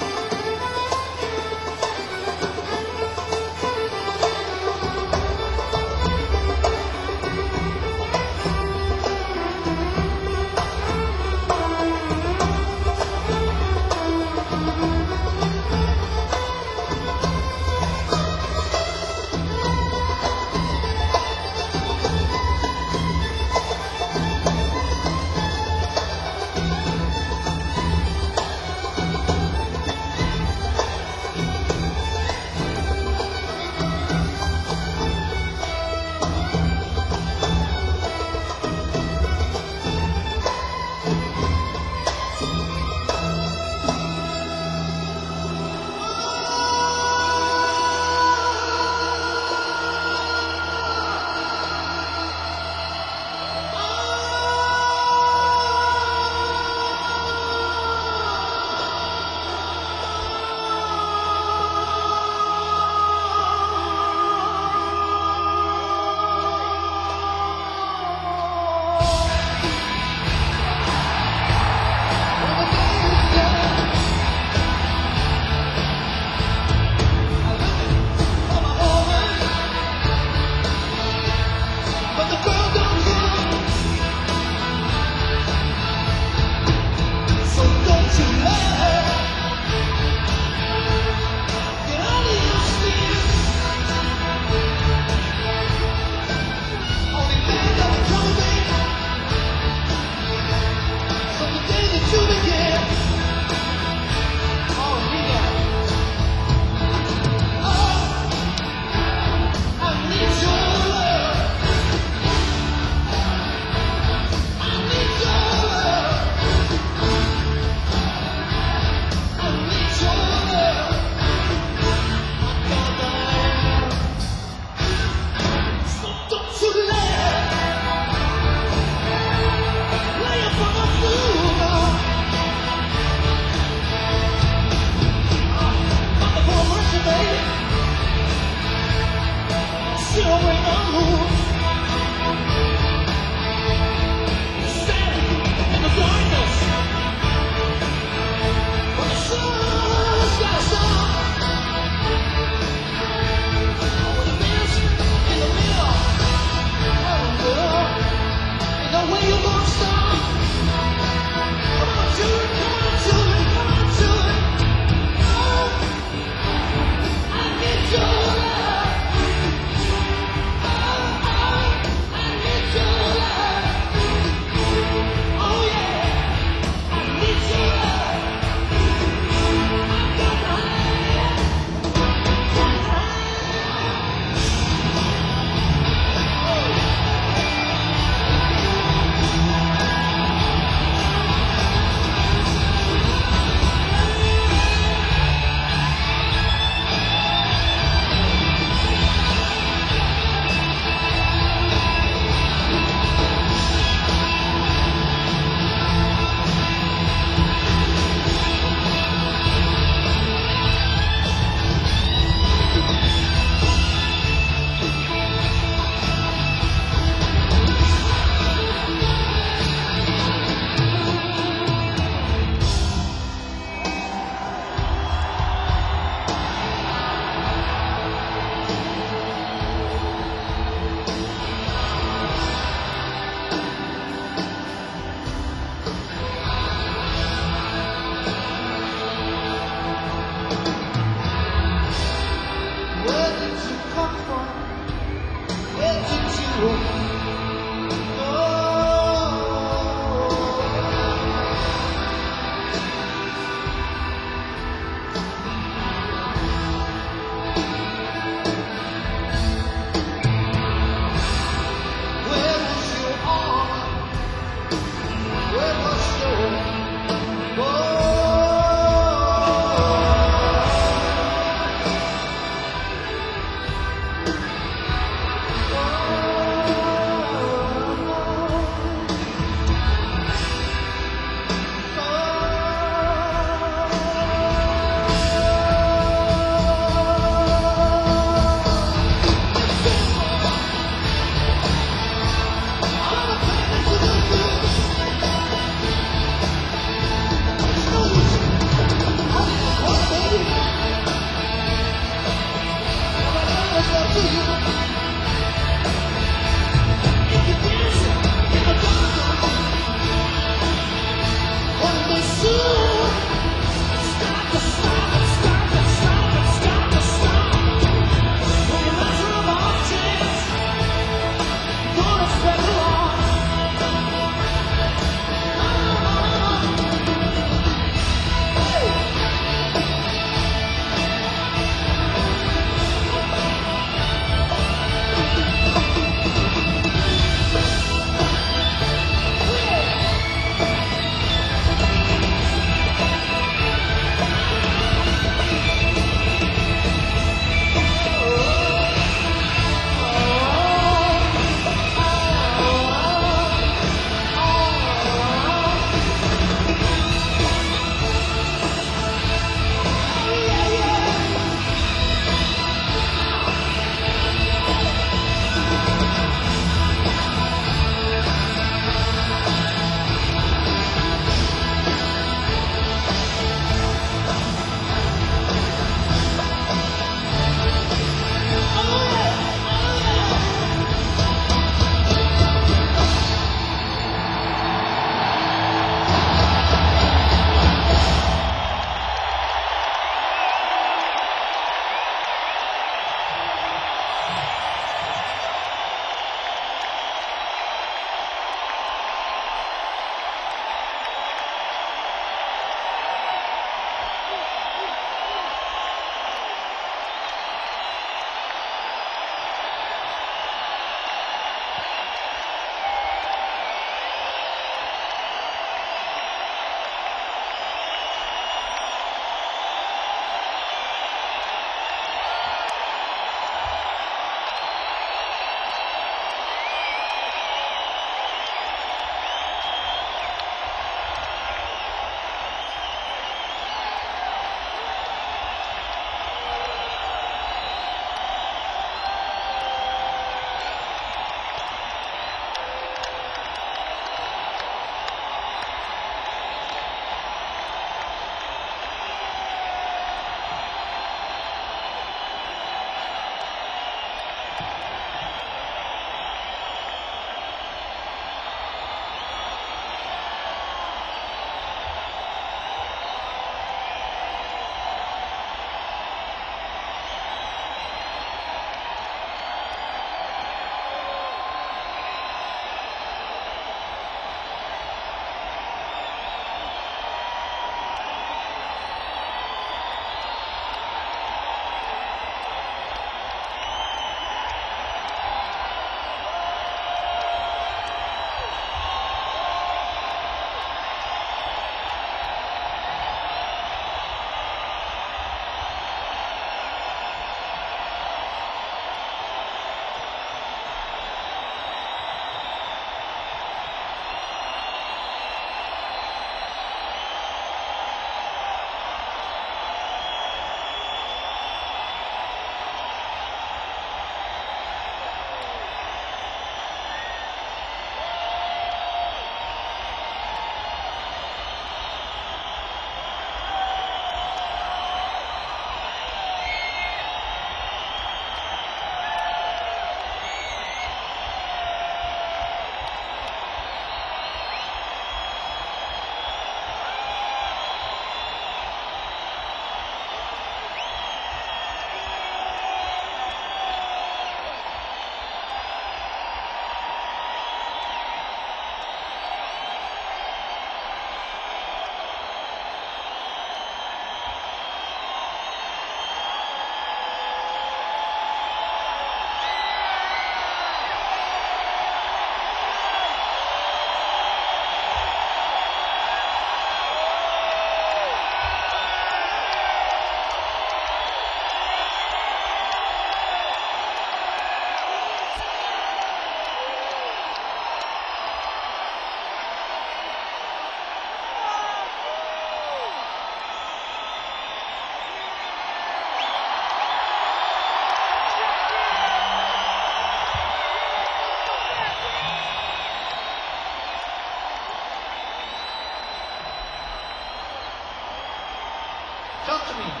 Talk to me.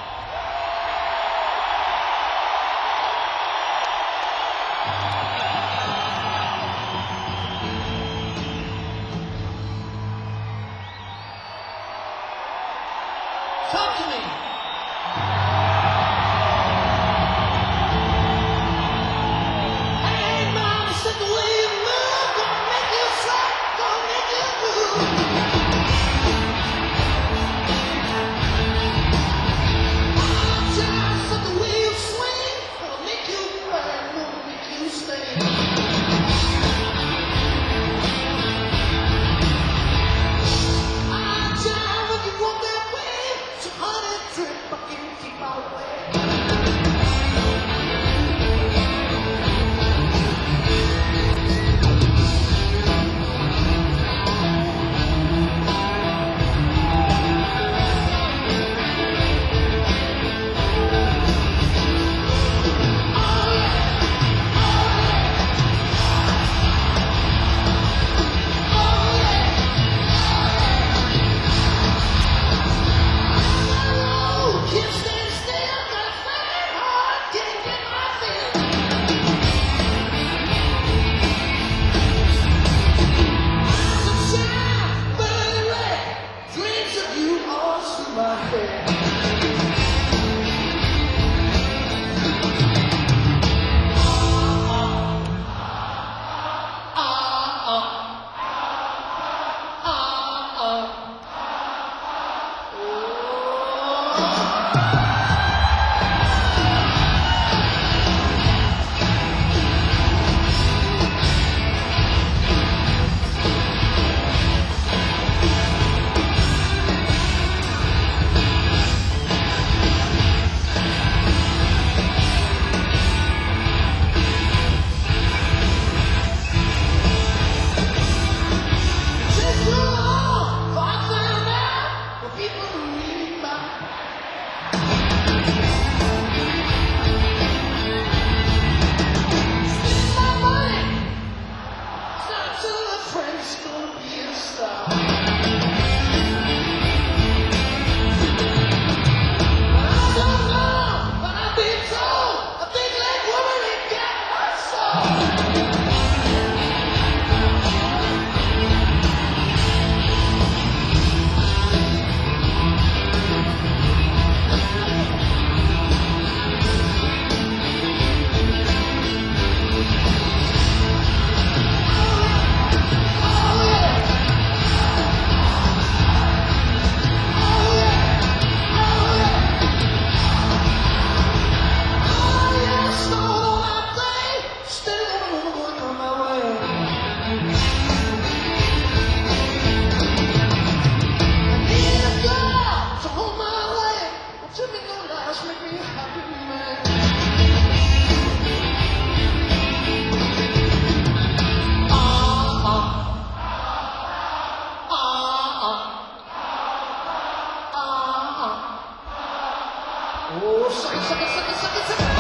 Talk to me. Hey, mama said the way you move gonna make you sweat, gonna make you move. Mama said the way you swing gonna make you burn, gonna make you stay. Time when you walk that way, so honey drip, I can't keep away. Oh, can't stand still, gotta find it hard, can't get my fill. Sunshine, burning red, dreams of you all through my head. Just go on, for I found out what people really about. Spend my money, it's not till a friend's gonna be a star. I don't know, but I've been told a big leg woman ain't got much soul. Make me a happy man. Oh, suck it, suck it, suck it, suck it, suck it.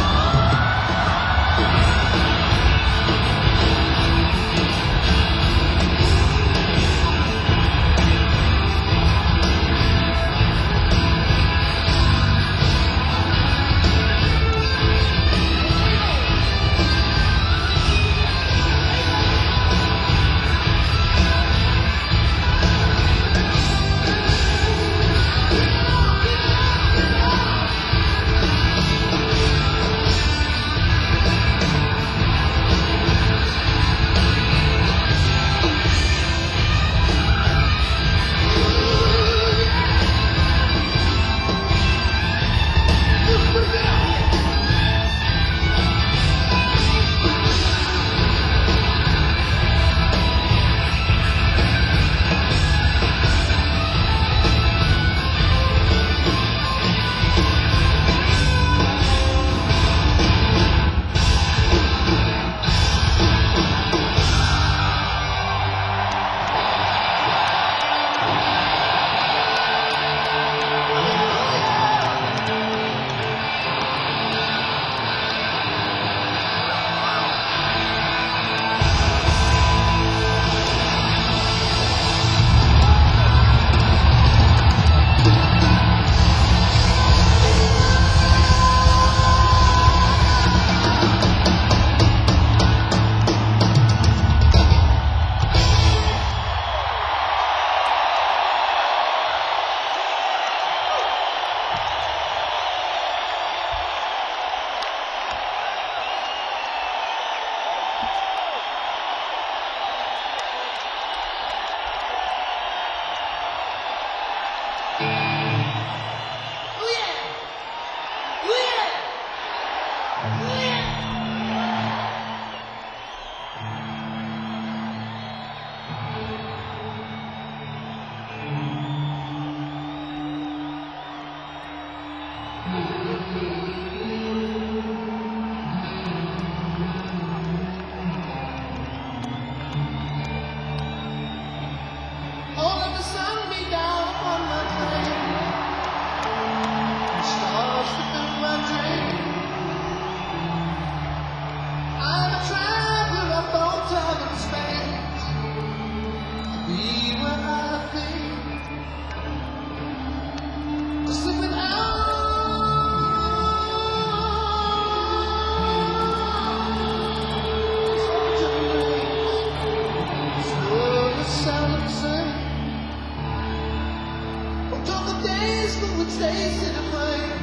whisper would say, sit and wait.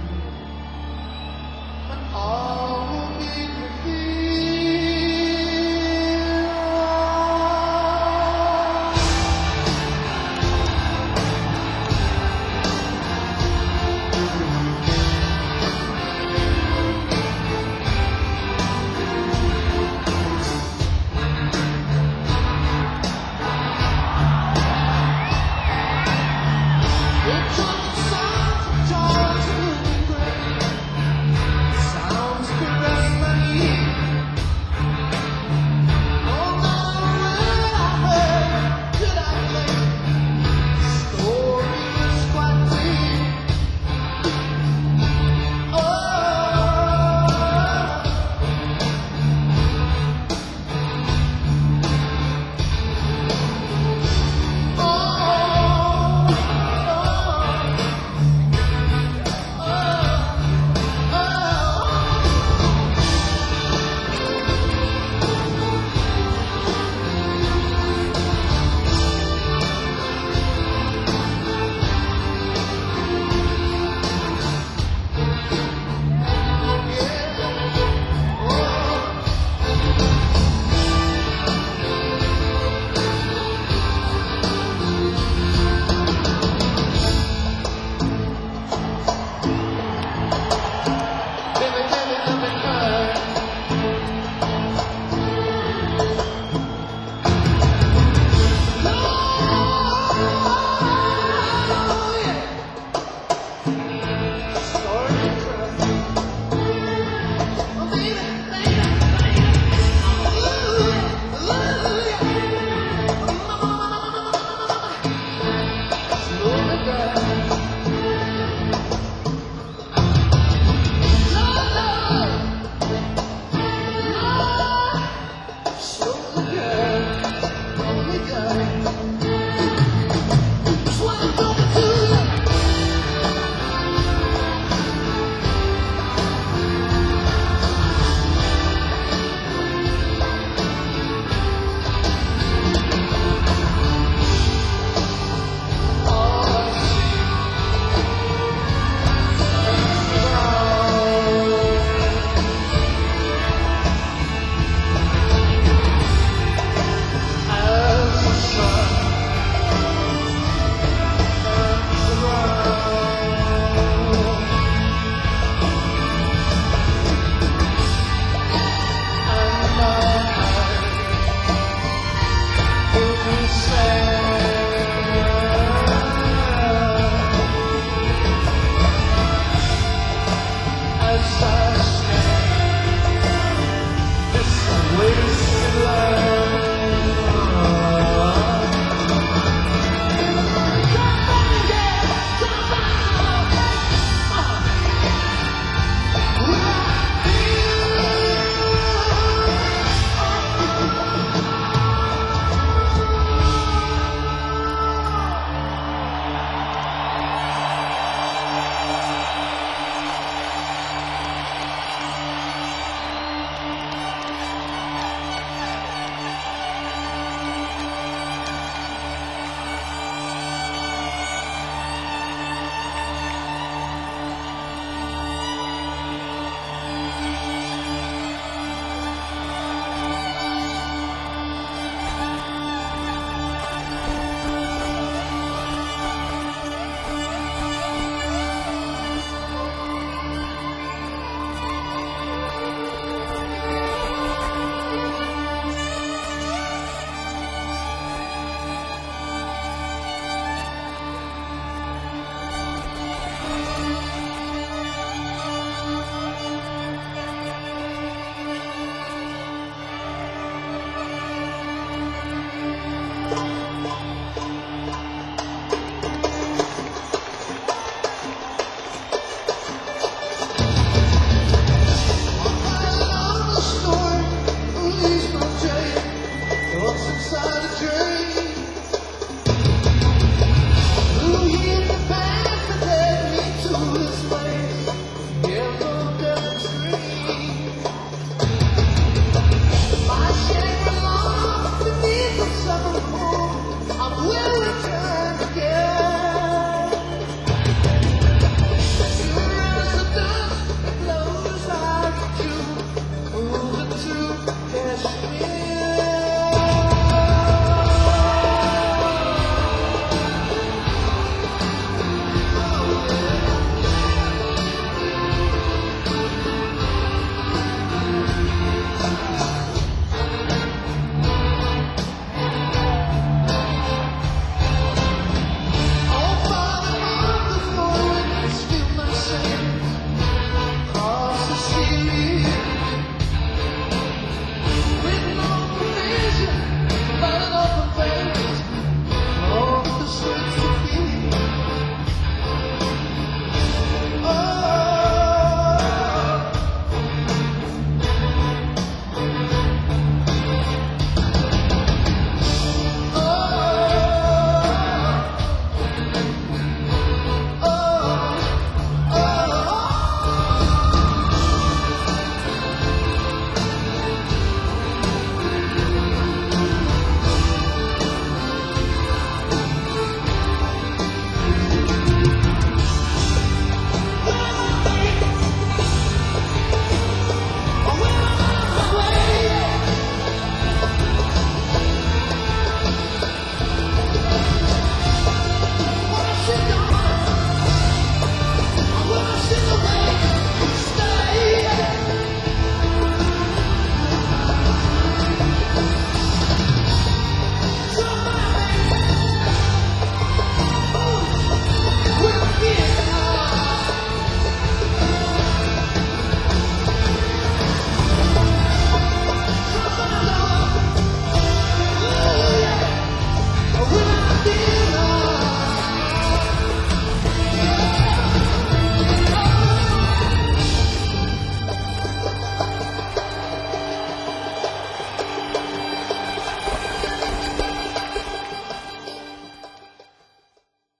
And all will be revealed. It took sound from tall to gray. Sounds caress my ear. Oh, now where I heard, could I play? Story is quite clear. Slow me down.